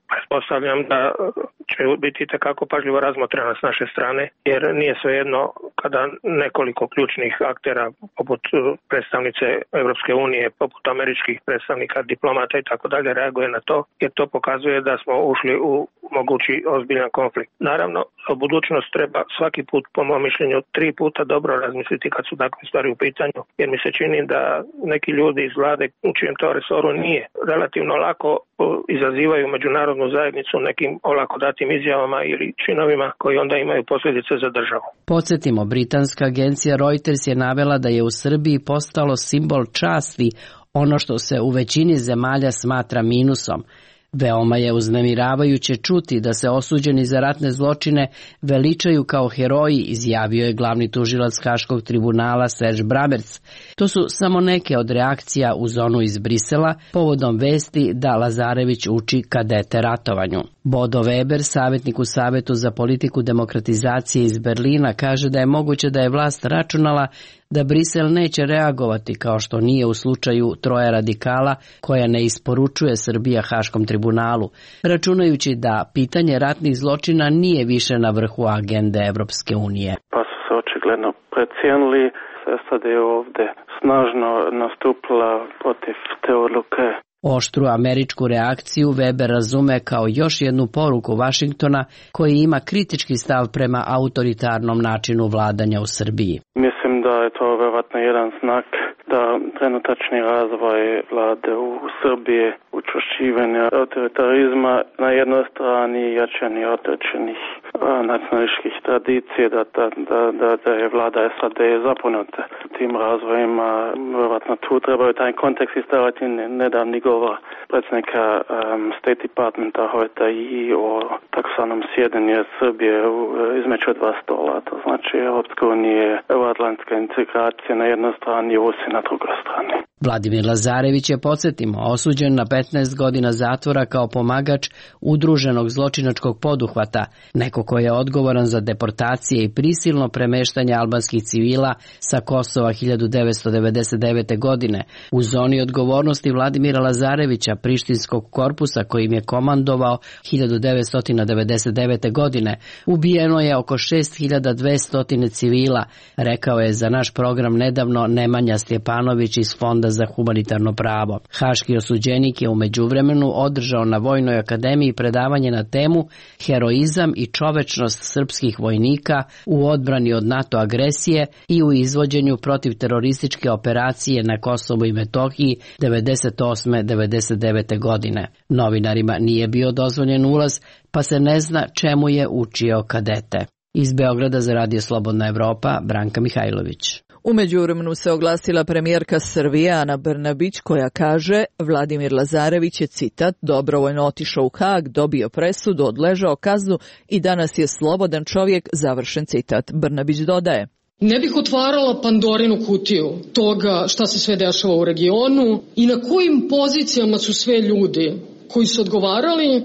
Pretpostavljam da će biti takako pažljivo razmotrena s naše strane, jer nije svejedno kada nekoliko ključnih aktera poput predstavnice Europske unije, poput američkih predstavnika, diplomata i tako dalje reaguje na to, jer to pokazuje da smo ušli u mogući ozbiljan konflikt. Naravno, o budućnost treba svaki put, po mom mišljenju, tri puta dobro razmisliti kad su takve stvari u pitanju, jer mi se čini da neki ljudi iz vlade u čijem to resoru nije relativno lako izazivaju međunarodnu zajednicu nekim olako datim izjavama ili činovima koji onda imaju posljedice za državu.
Podsjetimo, britanska agencija Reuters je navela da je u Srbiji postalo simbol časti ono što se u većini zemalja smatra minusom. Veoma je uznemiravajuće čuti da se osuđeni za ratne zločine veličaju kao heroji, izjavio je glavni tužilac Haškog tribunala Serge Bramertz. To su samo neke od reakcija u zonu iz Brisela povodom vesti da Lazarević uči kadete ratovanju. Bodo Weber, savjetnik u Savetu za politiku demokratizacije iz Berlina, kaže da je moguće da je vlast računala da Brisel neće reagovati kao što nije u slučaju troje radikala koja ne isporučuje Srbija Haškom tribunalu, računajući da pitanje ratnih zločina nije više na vrhu agende Evropske unije.
Pa su se očigledno precijenili, S A D je ovde snažno nastupila protiv te odluke.
Oštru američku reakciju Weber razume kao još jednu poruku Vašingtona koji ima kritički stav prema autoritarnom načinu vladanja u Srbiji.
Mislim da je to verovatno jedan znak da trenutačni razvoj vlade u Srbiji, učvršćivanje autoritarizma na jednoj strani i jačanje određenih nacionalističkih tradicija, da, da, da, da, da je vlada S A D zaponuta tim razvojima. Verovatno tu trebaju taj kontekst istavati nedavni govor predsjednika um, State Departmenta Hojta i o taksanom sjedenju Srbije u, između dva stola. To znači Europska unija, euroatlantska integracija na jednoj strani i Rusija na drugoj strani.
Vladimir Lazarević je, podsjetimo, osuđen na petnaest godina zatvora kao pomagač udruženog zločinačkog poduhvata, neko ko je odgovoran za deportacije i prisilno premeštanje albanskih civila sa Kosova hiljadu devetsto devedeset devete. godine. U zoni odgovornosti Vladimira Lazarevića, prištinskog korpusa kojim je komandovao hiljadu devetsto devedeset devete. godine, ubijeno je oko šest hiljada dvesta civila, rekao je za naš program nedavno Nemanja Stjepanović iz Fonda za humanitarno pravo. Haški osuđenik je u međuvremenu održao na Vojnoj akademiji predavanje na temu Heroizam i čovečnost srpskih vojnika u odbrani od NATO agresije i u izvođenju protiv terorističke operacije na Kosovu i Metohiji devedeset osme devedeset devete. godine. Novinarima nije bio dozvoljen ulaz, pa se ne zna čemu je učio kadete. Iz Beograda za Radio Slobodna Evropa, Branka Mihajlović.
U međuvremenu se oglasila premijerka Srbije Ana Brnabić koja kaže Vladimir Lazarević je, citat, dobrovoljno otišao u Hag, dobio presudu, odležao kaznu i danas je slobodan čovjek, završen citat. Brnabić dodaje:
Ne bih otvarala Pandorinu kutiju toga šta se sve dešava u regionu i na kojim pozicijama su sve ljudi koji su odgovarali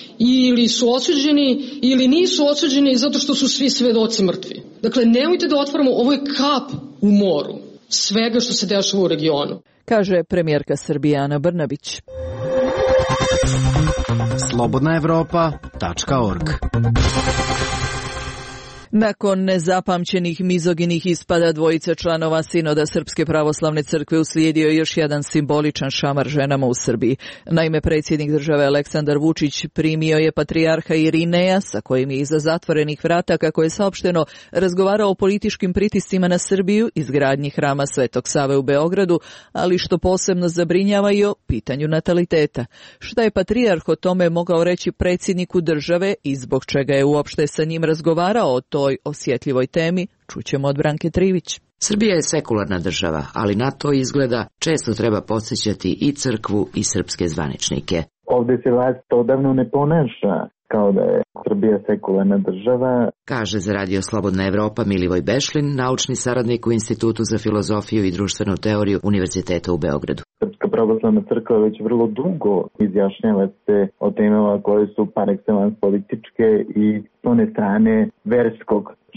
ili su osuđeni ili nisu osuđeni zato što su svi svedoci mrtvi. Dakle, nemojte da otvaramo, ovo je kap u moru svega što se dešava u regionu.
Kaže premijerka Srbije Ana Brnabić.
slobodna evropa tačka org.
Nakon nezapamćenih mizoginih ispada dvojice članova Sinoda Srpske pravoslavne crkve uslijedio još jedan simboličan šamar ženama u Srbiji. Naime, predsjednik države Aleksandar Vučić primio je patrijarha Irineja, sa kojim je iza zatvorenih vrata, kako je saopšteno, razgovarao o političkim pritiscima na Srbiju, izgradnji hrama Svetog Save u Beogradu, ali što posebno zabrinjava i o pitanju nataliteta. Šta je patrijarh o tome mogao reći predsjedniku države i zbog čega je uopšte sa njim razgovarao o toj osjetljivoj temi, čućemo od Branke Trivić.
Srbija je sekularna država, ali na to izgleda često treba podsjećati i crkvu i srpske zvaničnike.
Ovdje se vlast odavno ne ponaša kao da je Srbija sekularna država,
kaže za Radio Slobodna Evropa Milivoj Bešlin, naučni saradnik u Institutu za filozofiju i društvenu teoriju Univerziteta u Beogradu.
Srpska pravoslavna crkva već vrlo dugo izjašnjava se o temama koje su par excellence političke i s one strane verskog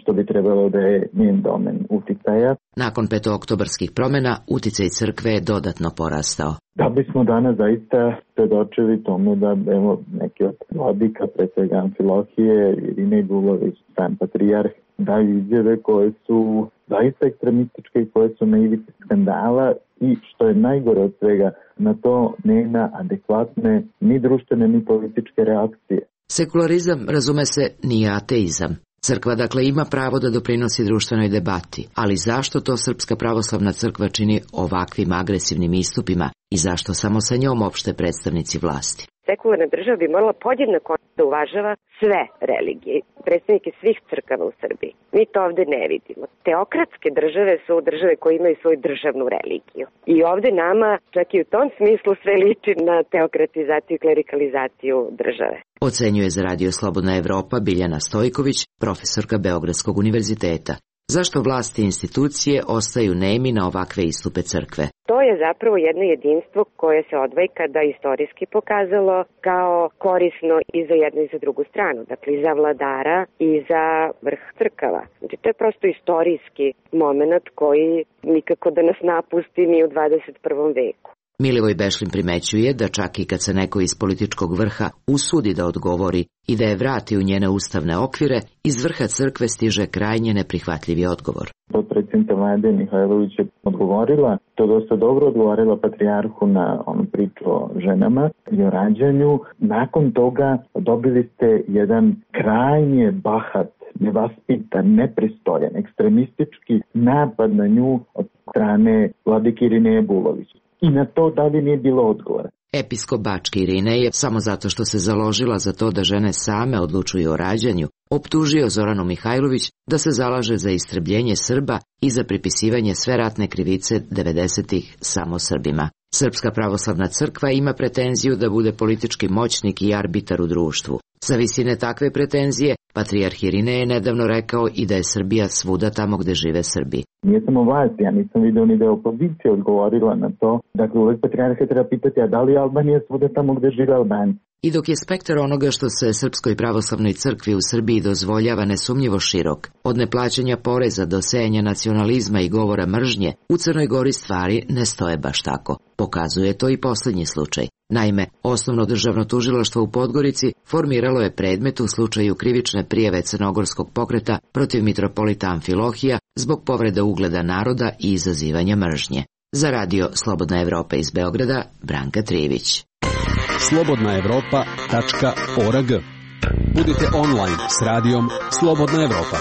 što bi trebalo da je njen domen uticaja.
Nakon petooktobarskih promjena, uticaj crkve je dodatno porastao.
Da bismo danas zaista svedočili tome da evo, neki od vladika, pre svega Amfilohije, Irine i Bulović, sam patrijarh, daju izjave koje su zaista ekstremističke i koje su na ivici skandala i što je najgore od svega, na to nema adekvatne ni društvene ni političke reakcije.
Sekularizam, razume se, nije ateizam. Crkva dakle ima pravo da doprinosi društvenoj debati, ali zašto to Srpska pravoslavna crkva čini ovakvim agresivnim istupima i zašto samo sa njom opšte predstavnici vlasti?
Sekularna država bi morala podjednako da uvažava sve religije, predstavnike svih crkava u Srbiji. Mi to ovde ne vidimo. Teokratske države su države koje imaju svoju državnu religiju. I ovde nama, čak i u tom smislu, sve liči na teokratizaciju i klerikalizaciju države.
Ocenjuje za Radio Slobodna Evropa Biljana Stojković, profesorka Beogradskog univerziteta. Zašto vlasti i institucije ostaju nemi na ovakve istupe crkve?
To je zapravo jedno jedinstvo koje se odvojkada istorijski pokazalo kao korisno i za jednu i za drugu stranu, dakle i za vladara i za vrh crkava. Znači to je prosto istorijski moment koji nikako da nas napusti ni u dvadeset prvom veku.
Milivoj Bešlin primećuje da čak i kad se neko iz političkog vrha usudi da odgovori i da je vrati u njene ustavne okvire, iz vrha crkve stiže krajnje neprihvatljivi odgovor.
Potpredsjednica vlade Mihajlović je odgovorila, to dosta dobro odgovorila patrijarhu na onu priču o ženama i o rađanju. Nakon toga dobili ste jedan krajnje bahat, nevaspitan, nepristojan, ekstremistički napad na nju od strane vladike Irine Bulović. I na to dalje nije bilo odgovora.
Episkop Bačke Irine je, samo zato što se založila za to da žene same odlučuju o rađanju, optužio Zoranu Mihajlović da se zalaže za istrebljenje Srba i za pripisivanje sve ratne krivice devedesetih samo Srbima. Srpska pravoslavna crkva ima pretenziju da bude politički moćnik i arbitar u društvu. Sa visine takve pretenzije, patrijarh Irine je nedavno rekao i da je Srbija svuda tamo gde žive Srbi.
Nije samo vlast, ja nisam vidio ni da je opozicija odgovorila na to. Dakle, uvek patrijarha treba pitati, a da li je Albanija svuda tamo gde žive Albanci?
I dok je spektar onoga što se Srpskoj pravoslavnoj crkvi u Srbiji dozvoljava nesumnjivo širok, od neplaćanja poreza do sejanja nacionalizma i govora mržnje, u Crnoj Gori stvari ne stoje baš tako. Pokazuje to i posljednji slučaj. Naime, osnovno državno tužilaštvo u Podgorici formiralo je predmet u slučaju krivične prijave crnogorskog pokreta protiv mitropolita Amfilohija zbog povrede ugleda naroda i izazivanja mržnje. Za Radio Slobodna Evropa iz Beograda, Branka Trijević.
slobodna evropa tačka org. Budite online s radijom Slobodna Evropa.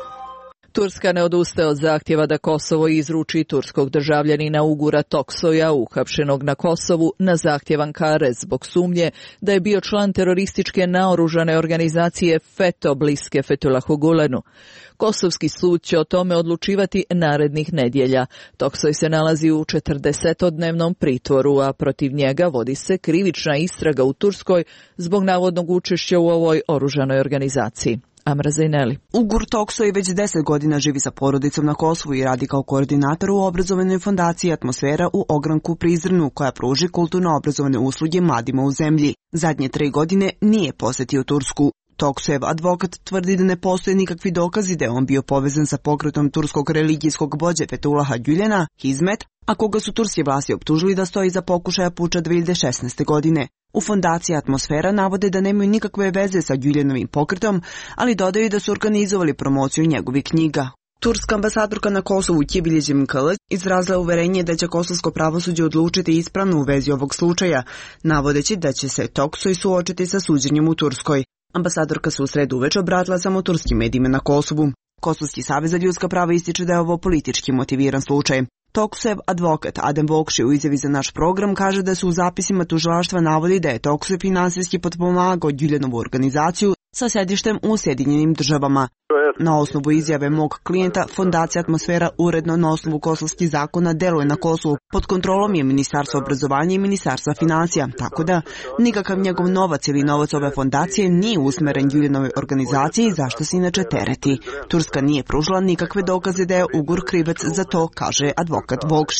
Turska ne odustaje od zahtjeva da Kosovo izruči turskog državljanina Ugura Toksoja, uhapšenog na Kosovu, na zahtjev Ankare zbog sumnje da je bio član terorističke naoružane organizacije FETO bliske Fethulahu Gulenu. Kosovski sud će o tome odlučivati narednih nedjelja. Toksoj se nalazi u četrdesetodnevnom pritvoru, a protiv njega vodi se krivična istraga u Turskoj zbog navodnog učešća u ovoj oružanoj organizaciji. Amra Zajneli.
Ugur Toksoj već deset godina živi sa porodicom na Kosovu i radi kao koordinator u obrazovanoj fondaciji Atmosfera u ogranku Prizrenu, koja pruži kulturno-obrazovane usluge mladima u zemlji. Zadnje tri godine nije posjetio Tursku. Toksojev advokat tvrdi da ne postoje nikakvi dokazi da je on bio povezan sa pokretom turskog religijskog vođe Fethulaha Gülena, Hizmet, a koga su turske vlasti optužili da stoji za pokušaja puča dve hiljade šesnaeste. godine. U fondaciji Atmosfera navode da nemaju nikakve veze sa Gülenovim pokretom, ali dodaju da su organizovali promociju njegovih knjiga. Turska ambasadorka na Kosovu Kibiljeđe Mkls izrazila uverenje da će kosovsko pravosuđe odlučiti ispravno u vezi ovog slučaja, navodeći da će se Toksoj suočiti sa suđenjem u Turskoj. Ambasadorka se u sredu uveče obratila samo turskim medijima na Kosovu. Kosovski savez za ljudska prava ističe da je ovo politički motiviran slučaj. Toksojev advokat Adem Vokši u izjavi za naš program kaže da su u zapisima tužilaštva navodi da je Toksoj finansijski potpomagao Gülenovu organizaciju sa sedištem u Sjedinjenim državama. Na osnovu izjave mog klijenta, Fondacija Atmosfera uredno na osnovu kosovskih zakona deluje na Kosovu. Pod kontrolom je Ministarstvo obrazovanja i Ministarstva financija, tako da nikakav njegov novac ili novac ove fondacije nije usmeren Gülenovoj organizaciji, zašto se inače tereti. Turska nije pružila nikakve dokaze da je Ugur krivac za to, kaže advokat Vokši.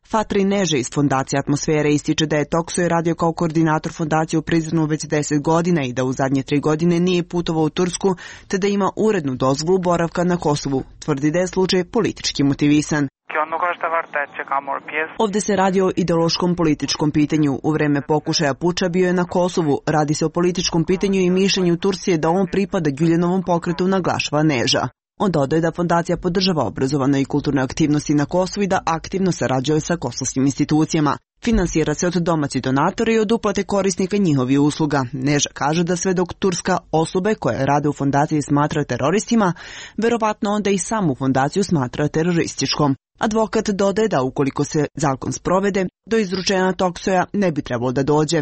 Fatri Neže iz Fondacije Atmosfere ističe da je Toksoy radio kao koordinator fondacije u Prizrenu već deset godina i da u zadnje tri godine nije putovao u Tursku, te da ima urednu dozvolu boravka na Kosovu. Tvrdi da je slučaj politički motivisan. Ovde se radi o ideološkom političkom pitanju. U vreme pokušaja puča bio je na Kosovu. Radi se o političkom pitanju i mišljenju Turcije da on pripada Güljenovom pokretu, naglašava Neža. On dodaje da fondacija podržava obrazovane i kulturne aktivnosti na Kosovu i da aktivno sarađuje sa kosovskim institucijama. Finansira se od domaćih donatora i od uplate korisnika njihovih usluga. Neža kaže da sve dok Turska osobe koje rade u fondaciji smatra teroristima, verovatno onda i samu fondaciju smatra terorističkom. Advokat dodaje da ukoliko se zakon sprovede, do izručenja Toksoja ne bi trebalo da dođe.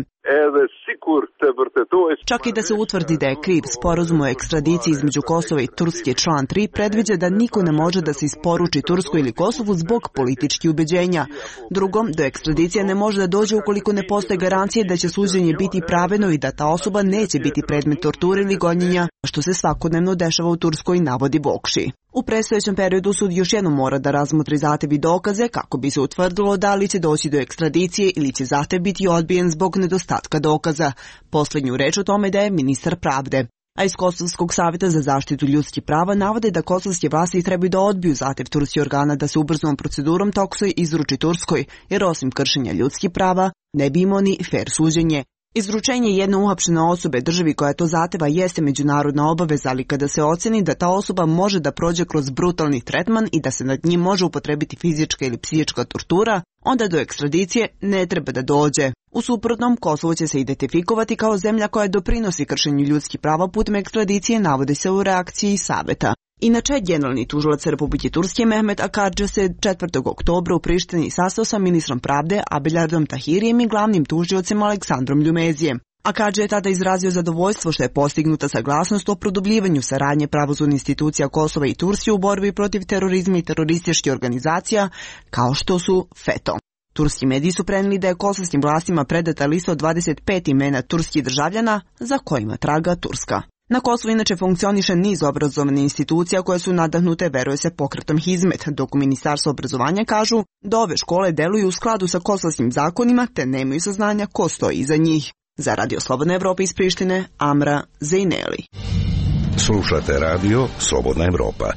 Čak i da se utvrdi da je kriv, sporazum o ekstradiciji između Kosova i Turske član tri predviđa da niko ne može da se isporuči Turskoj ili Kosovu zbog političkih ubeđenja. Drugo, do ekstradicije ne može da dođe ukoliko ne postoje garancije da će suđenje biti pravedno i da ta osoba neće biti predmet torture ili gonjenja, što se svakodnevno dešava u Turskoj, navodi Bokši. U predstojećem periodu sud još jednom mora da razmotri zahtev i dokaze kako bi se utvrdilo da li će doći do ekstradicije ili će zahtev biti odbijen zbog nedostatka dokaza. Poslednju reč o tome daje ministar pravde. A iz Kosovskog savjeta za zaštitu ljudskih prava navode da kosovske vlasti trebaju da odbiju zahtev turskih organa da se ubrzanom procedurom Toksoy izruči Turskoj, jer osim kršenja ljudskih prava ne bi imao ni fer suđenje. Izručenje jedne uhapšene osobe državi koja to zahteva jeste međunarodna obaveza, ali kada se oceni da ta osoba može da prođe kroz brutalni tretman i da se nad njim može upotrebiti fizička ili psihička tortura, onda do ekstradicije ne treba da dođe. U suprotnom, Kosovo će se identifikovati kao zemlja koja doprinosi kršenju ljudskih prava putem ekstradicije, navodi se u reakciji saveta. Inače, generalni tužilac Republike Turske Mehmet Akadže se četvrtog oktobra u Prištini sastao sa ministrom pravde Abelardom Tahirijem i glavnim tužiocem Aleksandrom Ljumezijem. Akadže je tada izrazio zadovoljstvo što je postignuta saglasnost o produbljivanju saradnje pravosudnih institucija Kosova i Turske u borbi protiv terorizma i terorističkih organizacija, kao što su FETO. Turski mediji su preneli da je kosovskim vlastima predata lista od dvadeset pet imena turskih državljana za kojima traga Turska. Na Kosovu inače funkcioniše niz obrazovnih institucija koje su nadahnute, veruje se, pokretom Hizmet, dok u Ministarstvu obrazovanja kažu da ove škole deluju u skladu sa kosovskim zakonima te nemaju saznanja ko stoji iza njih. Za Radio Slobodna Evropa iz Prištine, Amra Zejneli.
Slušate radio Slobodna Evropa.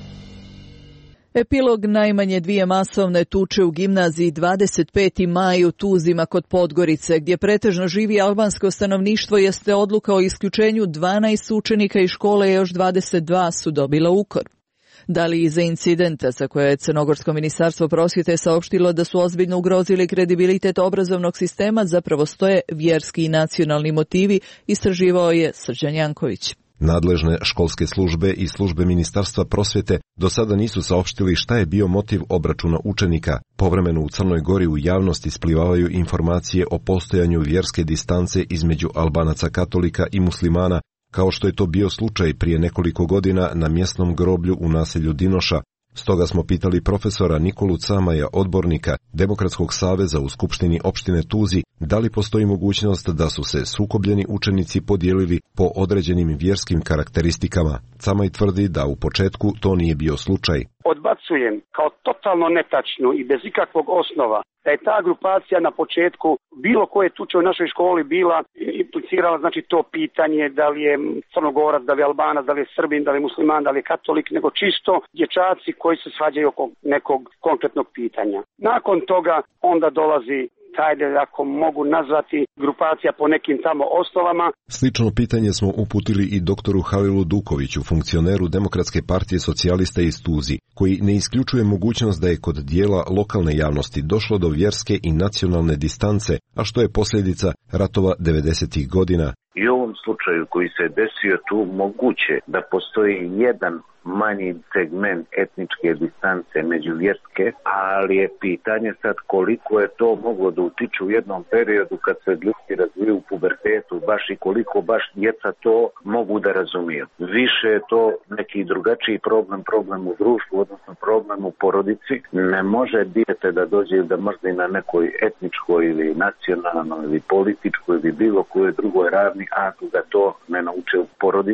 Epilog najmanje dvije masovne tuče u gimnaziji dvadeset peti maj u Tuzima kod Podgorice, gdje pretežno živi albansko stanovništvo, jeste odluka o isključenju dvanaest učenika iz škole, još dvadeset dva su dobila ukor. Da li iza incidenta za koje je Crnogorsko ministarstvo prosvjete saopštilo da su ozbiljno ugrozili kredibilitet obrazovnog sistema, zapravo stoje vjerski i nacionalni motivi, istraživao je Srđan Janković.
Nadležne školske službe i službe Ministarstva prosvjete do sada nisu saopštili šta je bio motiv obračuna učenika. Povremeno u Crnoj Gori u javnosti isplivavaju informacije o postojanju vjerske distance između Albanaca katolika i muslimana, kao što je to bio slučaj prije nekoliko godina na mjesnom groblju u naselju Dinoša. Stoga smo pitali profesora Nikolu Camaja, odbornika Demokratskog saveza u Skupštini opštine Tuzi, da li postoji mogućnost da su se sukobljeni učenici podijelili po određenim vjerskim karakteristikama. Camaj tvrdi da u početku to nije bio slučaj.
Odbacujem kao totalno netačnu i bez ikakvog osnova da je ta grupacija na početku bilo koje tuče u našoj školi bila implicirala, znači, to pitanje da li je Crnogorac, da li je Albanac, da li je Srbin, da li je musliman, da li je katolik, nego čisto dječaci koji se svađaju oko nekog konkretnog pitanja. Nakon toga onda dolazi, tajde, ako mogu nazvati, grupacija po nekim tamo osnovama.
Slično pitanje smo uputili i doktoru Halilu Dukoviću, funkcioneru Demokratske partije socijalista iz Tuzi, koji ne isključuje mogućnost da je kod dijela lokalne javnosti došlo do vjerske i nacionalne distance, a što je posljedica ratova devedesetih godina.
I u ovom slučaju koji se desio tu moguće da postoji jedan manji segment etničke distance međuvjerske, ali je pitanje sad koliko je to moglo da utiče u jednom periodu kad se ljudi razviju u pubertetu, baš i koliko baš djeca to mogu da razumiju. Više je to neki drugačiji problem, problem u društvu, odnosno problem u porodici. Ne može dijete da dođe da mrzi na nekoj etničkoj ili nacionalnoj ili političkoj ili bilo kojoj drugoj ravni, ako ga to ne nauče u porodici.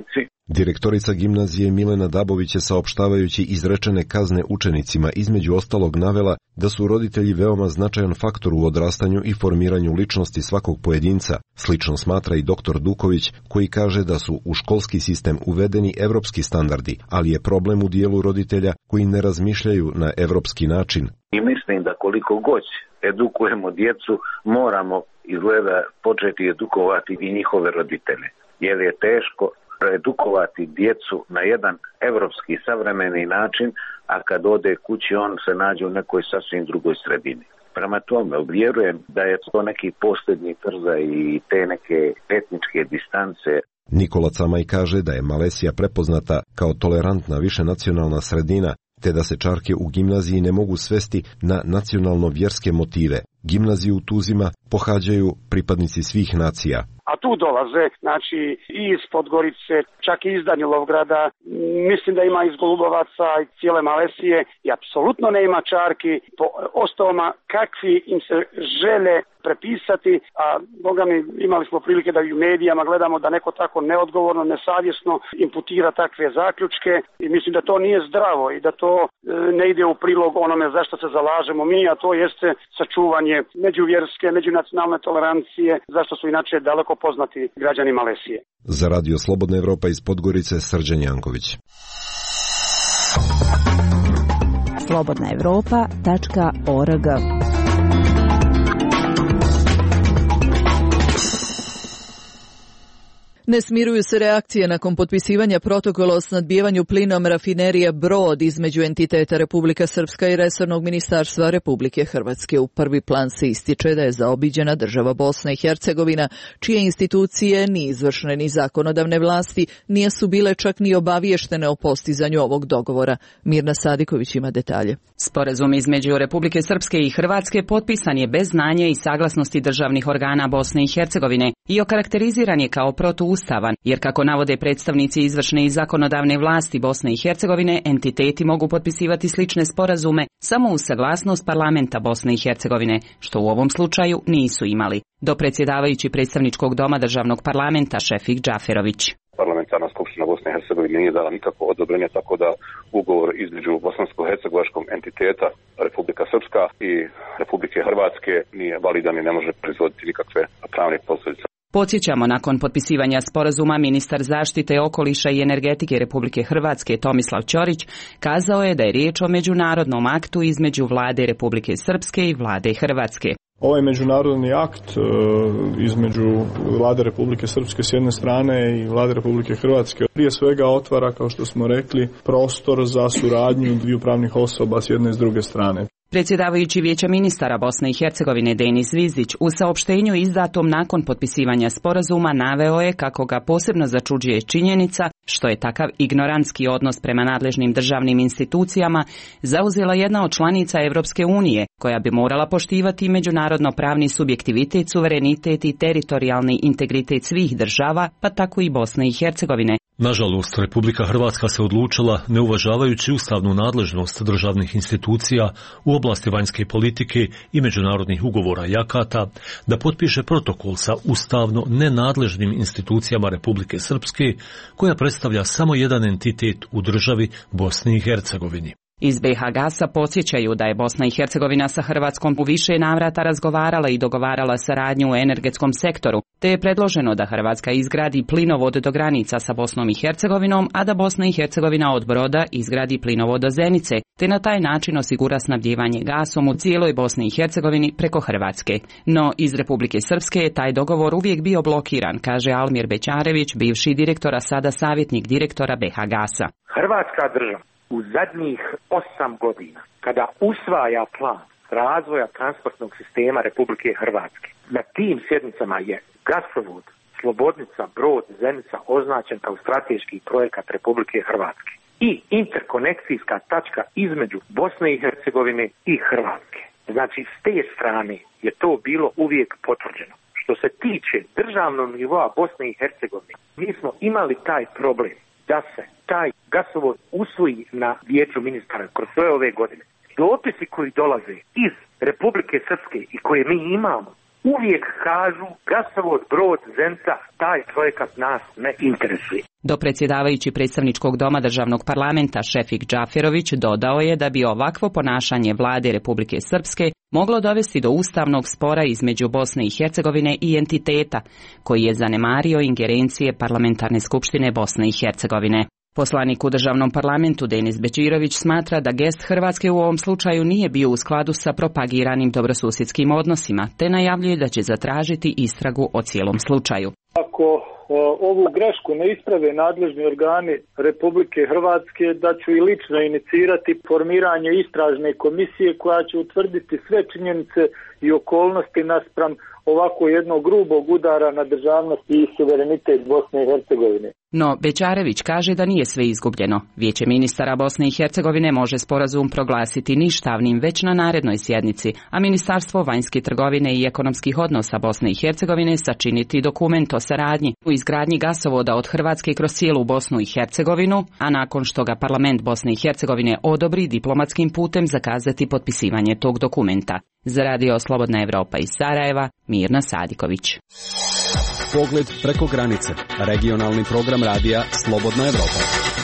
Direktorica gimnazije Milena Dabović je, saopštavajući izrečene kazne učenicima, između ostalog navela da su roditelji veoma značajan faktor u odrastanju i formiranju ličnosti svakog pojedinca. Slično smatra i doktor Duković, koji kaže da su u školski sistem uvedeni evropski standardi, ali je problem u dijelu roditelja koji ne razmišljaju na evropski način.
I mislim da koliko god edukujemo djecu, moramo izgleda početi edukovati i njihove roditelje, jer je teško edukovati djecu na jedan evropski savremeni način, a kad ode kući on se nađe u nekoj sasvim drugoj sredini. Prema tome, vjerujem da je to neki posljednji trza i te neke etničke distance.
Nikola Camaj kaže da je Malesija prepoznata kao tolerantna višenacionalna sredina, te da se čarke u gimnaziji ne mogu svesti na nacionalno-vjerske motive. Gimnaziju u Tuzima pohađaju pripadnici svih nacija.
A tu dolaze, znači, i iz Podgorice, čak i iz Danilovgrada, mislim da ima iz Golubovaca i cijele Malesije i apsolutno ne ima čarki po osnovama kakvi im se žele prepisati, a boga mi imali smo prilike da i u medijama gledamo da neko tako neodgovorno, nesavjesno imputira takve zaključke i mislim da to nije zdravo i da to ne ide u prilog onome za što se zalažemo mi, a to jeste sačuvanje međuvjerske, međunacionalne tolerancije, zašto su inače daleko poznati građani Malesije.
Za Radio Slobodna Evropa iz Podgorice, Srđan Janković.
slobodna evropa tačka org.
Ne smiruju se reakcije nakon potpisivanja protokola o snadbijevanju plinom rafinerija Brod između entiteta Republika Srpska i resornog ministarstva Republike Hrvatske. U prvi plan se ističe da je zaobiđena država Bosna i Hercegovina, čije institucije ni izvršne ni zakonodavne vlasti nisu bile čak ni obaviještene o postizanju ovog dogovora. Mirna Sadiković ima detalje.
Sporazum između Republike Srpske i Hrvatske potpisan je bez znanja i saglasnosti državnih organa Bosne i Hercegovine i okarakteriziran je kao protuustavan, jer kako navode predstavnici izvršne i zakonodavne vlasti Bosne i Hercegovine, entiteti mogu potpisivati slične sporazume samo uz saglasnost parlamenta Bosne i Hercegovine, što u ovom slučaju nisu imali. Dopredsjedavajući predstavničkog doma državnog parlamenta Šefik Džaferović.
Parlamentarna skupština Bosne i Hercegovine nije dala nikakvo odobrenje, tako da ugovor između bosansko-hercegovačkog entiteta Republika Srpska i Republike Hrvatske nije validan i ne može proizvoditi nikakve pravne posljedice.
Podsjećamo, nakon potpisivanja sporazuma, ministar zaštite okoliša i energetike Republike Hrvatske Tomislav Ćorić kazao je da je riječ o međunarodnom aktu između vlade Republike Srpske i vlade Hrvatske.
Ovaj međunarodni akt e, između vlade Republike Srpske s jedne strane i vlade Republike Hrvatske prije svega otvara, kao što smo rekli, prostor za suradnju dviju pravnih osoba s jedne i s druge strane.
Predsjedavajući Vijeća ministara Bosne i Hercegovine Denis Zvizdić u saopštenju izdatom nakon potpisivanja sporazuma naveo je kako ga posebno začuđuje činjenica što je takav ignorantski odnos prema nadležnim državnim institucijama zauzela jedna od članica Europske unije, koja bi morala poštivati međunarodno pravni subjektivitet, suverenitet i teritorijalni integritet svih država, pa tako i Bosne i Hercegovine.
Nažalost, Republika Hrvatska se odlučila, ne uvažavajući ustavnu nadležnost državnih institucija u oblasti vanjske politike i međunarodnih ugovora i akata, da potpiše protokol sa ustavno nenadležnim institucijama Republike Srpske, koja predstavlja samo jedan entitet u državi Bosni i Hercegovini.
Iz B H Gasa podsjećaju da je Bosna i Hercegovina sa Hrvatskom u više navrata razgovarala i dogovarala saradnju u energetskom sektoru, te je predloženo da Hrvatska izgradi plinovod do granica sa Bosnom i Hercegovinom, a da Bosna i Hercegovina od Broda izgradi plinovod do Zenice, te na taj način osigura snabdijevanje gasom u cijeloj Bosni i Hercegovini preko Hrvatske. No iz Republike Srpske je taj dogovor uvijek bio blokiran, kaže Almir Bećarević, bivši direktor, a sada savjetnik direktora B H Gasa.
Hrvatska država u zadnjih osam godina, kada usvaja plan razvoja transportnog sistema Republike Hrvatske, na tim sjednicama je gasovod Slobodnica, Brod, Zenica označen kao strateški projekat Republike Hrvatske i interkonekcijska tačka između Bosne i Hercegovine i Hrvatske. Znači, s te strane je to bilo uvijek potvrđeno. Što se tiče državnog nivoa Bosne i Hercegovine, mi smo imali taj problem da se taj gasovod usvoji na Vijeću ministara kroz sve ove godine. Dopisi koji dolaze iz Republike Srpske i koje mi imamo uvijek kažu gasovod Brod Zenica, taj projekat nas ne interesuje.
Dopredsjedavajući predstavničkog doma državnog parlamenta Šefik Džaferović dodao je da bi ovakvo ponašanje vlade Republike Srpske moglo dovesti do ustavnog spora između Bosne i Hercegovine i entiteta, koji je zanemario ingerencije Parlamentarne skupštine Bosne i Hercegovine. Poslanik u državnom parlamentu Denis Bečirović smatra da gest Hrvatske u ovom slučaju nije bio u skladu sa propagiranim dobrosusjedskim odnosima, te najavljuje da će zatražiti istragu o cijelom slučaju.
Ako ovu grešku ne isprave nadležni organi Republike Hrvatske, da ću i lično inicirati formiranje istražne komisije koja će utvrditi sve činjenice i okolnosti naspram ovako jednog grubog udara na državnost i suverenitet Bosne i Hercegovine.
No, Bećarević kaže da nije sve izgubljeno. Vijeće ministara Bosne i Hercegovine može sporazum proglasiti ništavnim već na narednoj sjednici, a Ministarstvo vanjske trgovine i ekonomskih odnosa Bosne i Hercegovine sačiniti dokument o saradnji u izgradnji gasovoda od Hrvatske kroz cijelu Bosnu i Hercegovinu, a nakon što ga parlament Bosne i Hercegovine odobri, diplomatskim putem zakazati potpisivanje tog dokumenta. Za radio Slobodna Evropa iz Sarajeva, Mirna Sadiković.
Pogled preko granice. Regionalni program radija Slobodna Evropa.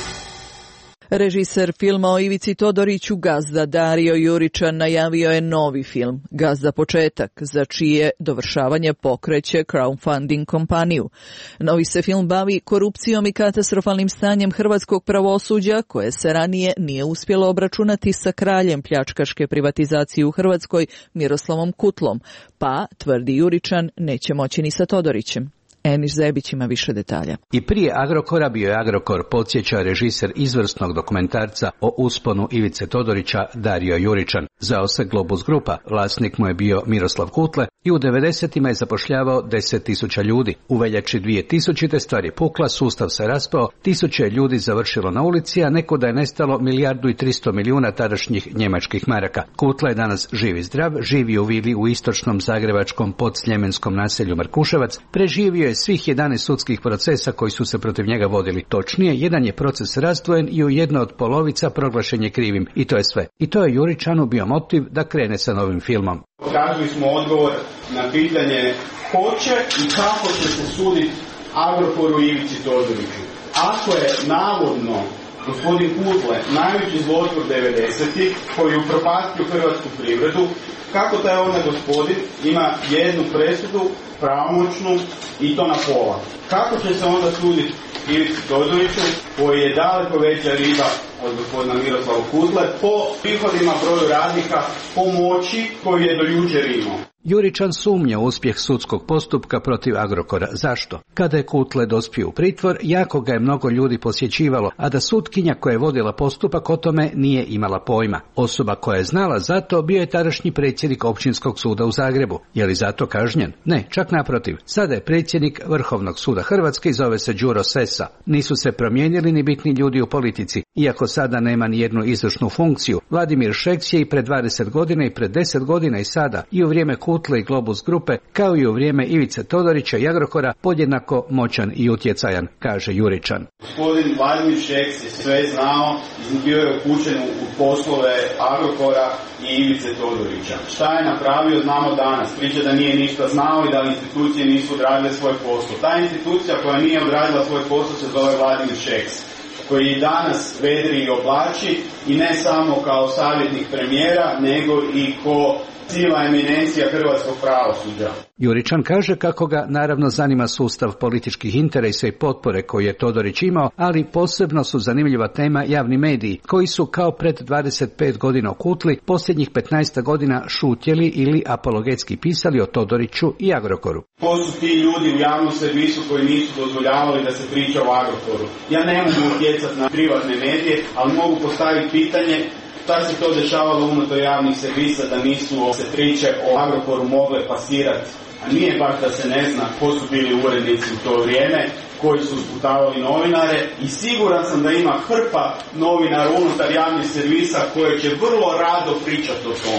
Režiser filma o Ivici Todoriću, gazda Dario Juričan, najavio je novi film, Gazda početak, za čije dovršavanje pokreće crowdfunding kompaniju. Novi se film bavi korupcijom i katastrofalnim stanjem hrvatskog pravosuđa, koje se ranije nije uspjelo obračunati sa kraljem pljačkaške privatizacije u Hrvatskoj, Miroslavom Kutlom, pa, tvrdi Juričan, neće moći ni sa Todorićem. Eniš Zebić ima više detalja.
I prije Agrokora bio je Agrokor, podsjeća režiser izvrsnog dokumentarca o usponu Ivice Todorića Dario Juričan. Zvao se Globus Grupa, vlasnik mu je bio Miroslav Kutle i u devedesetima je zapošljavao deset tisuća ljudi. U veljači dvije tisućite stvar je pukla, sustav se raspao, tisuće ljudi završilo na ulici, a neko da je nestalo milijardu i tristo milijuna tadašnjih njemačkih maraka. Kutle je danas živ i zdrav, živi u vili u istočnom zagrebačkom podsljemenskom naselju Markuševac, preživio je svih jedanaest sudskih procesa koji su se protiv njega vodili. Točnije, jedan je proces razdvojen i u jednoj od polovica proglašen je krivim. I to je sve. I to je Juričanu bio motiv da krene sa novim filmom.
Tražili smo odgovor na pitanje ko će i kako će se suditi Agrokoru i Ivici Todoriću. Ako je navodno gospodin Kutle najveći zlotvor devedesetih koji je upropastio hrvatsku privredu, kako taj onda gospodin ima jednu presudu pravomoćnu i to na pola? Kako će se onda suditi Ivici Todoriću, koji je daleko veća riba od gospodina Miroslava Kutle, po prihodima, broju radnika, po moći koju je do jučer imao?
Juričan sumnja u uspjeh sudskog postupka protiv Agrokora. Zašto? Kada je Kutle dospio u pritvor, jako ga je mnogo ljudi posjećivalo, a da sutkinja koja je vodila postupak o tome nije imala pojma. Osoba koja je znala za to bio je tadašnji predsjednik Općinskog suda u Zagrebu. Je li zato kažnjen? Ne, čak naprotiv. Sada je predsjednik Vrhovnog suda Hrvatske i zove se Đuro Sessa. Nisu se promijenili ni bitni ljudi u politici. Iako sada nema ni jednu izvršnu funkciju, Vladimir Šeks je i pred dvadeset godina i pred deset godina i sada, i u vrijeme Kutle i Globus Grupe, kao i u vrijeme Ivice Todorića i Agrokora, podjednako moćan i utjecajan, kaže Juričan.
Gospodin Vladimir Šeks je sve znao, bio je upućen u poslove Agrokora i Ivice Todorića. Šta je napravio, znamo danas. Priča da nije ništa znao i da institucije nisu odradile svoj posao. Ta institucija koja nije odradila svoj posao se zove Vladimir Šeks, koji i danas vedri i oblači, i ne samo kao savjetnik premijera, nego i ko cijela eminencija hrvatskog pravosuđa.
Juričan kaže kako ga naravno zanima sustav političkih interesa i potpore koji je Todorić imao, ali posebno su zanimljiva tema javni mediji, koji su kao pred dvadeset pet godina okutli, posljednjih petnaest godina šutjeli ili apologetski pisali o Todoriću i Agrokoru.
Ko su ti ljudi u javnom servisu koji nisu dozvoljavali da se priča o Agrokoru? Ja ne mogu utjecati na privatne medije, ali mogu postaviti pitanje šta se to dešavalo unutar javnih servisa da nisu se priče o Agrokoru mogle pasirati. A nije baš da se ne zna ko su bili urednici u to vrijeme, koji su usputavali novinare, i siguran sam da ima hrpa novinara unutar javnih servisa koje će vrlo rado pričati o tome.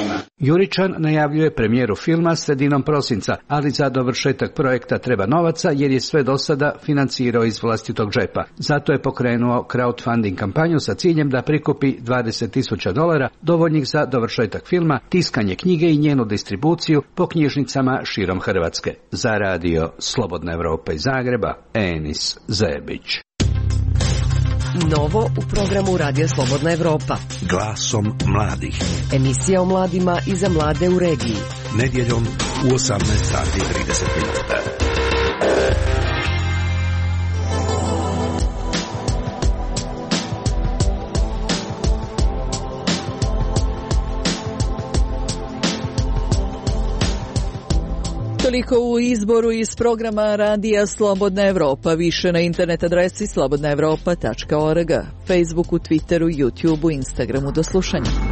Juričan najavljuje premijeru filma sredinom prosinca, ali za dovršetak projekta treba novaca jer je sve do sada financirao iz vlastitog džepa. Zato je pokrenuo crowdfunding kampanju sa ciljem da prikupi dvadeset tisuća dolara, dovoljnih za dovršetak filma, tiskanje knjige i njenu distribuciju po knjižnicama širom Hrvatske. Za radio Slobodna Evropa iz Zagreba, Enis Zebić.
Novo u programu Radija Slobodna Evropa.
Glasom mladih.
Emisija o mladima i za mlade u regiji.
Nedjeljom u osamnaest sati i trideset minuta.
Toliko u izboru iz programa Radija Slobodna Evropa. Više na internet adresi slobodna evropa tačka org, Facebooku, Twitteru, YouTubeu, Instagramu. Do slušanja.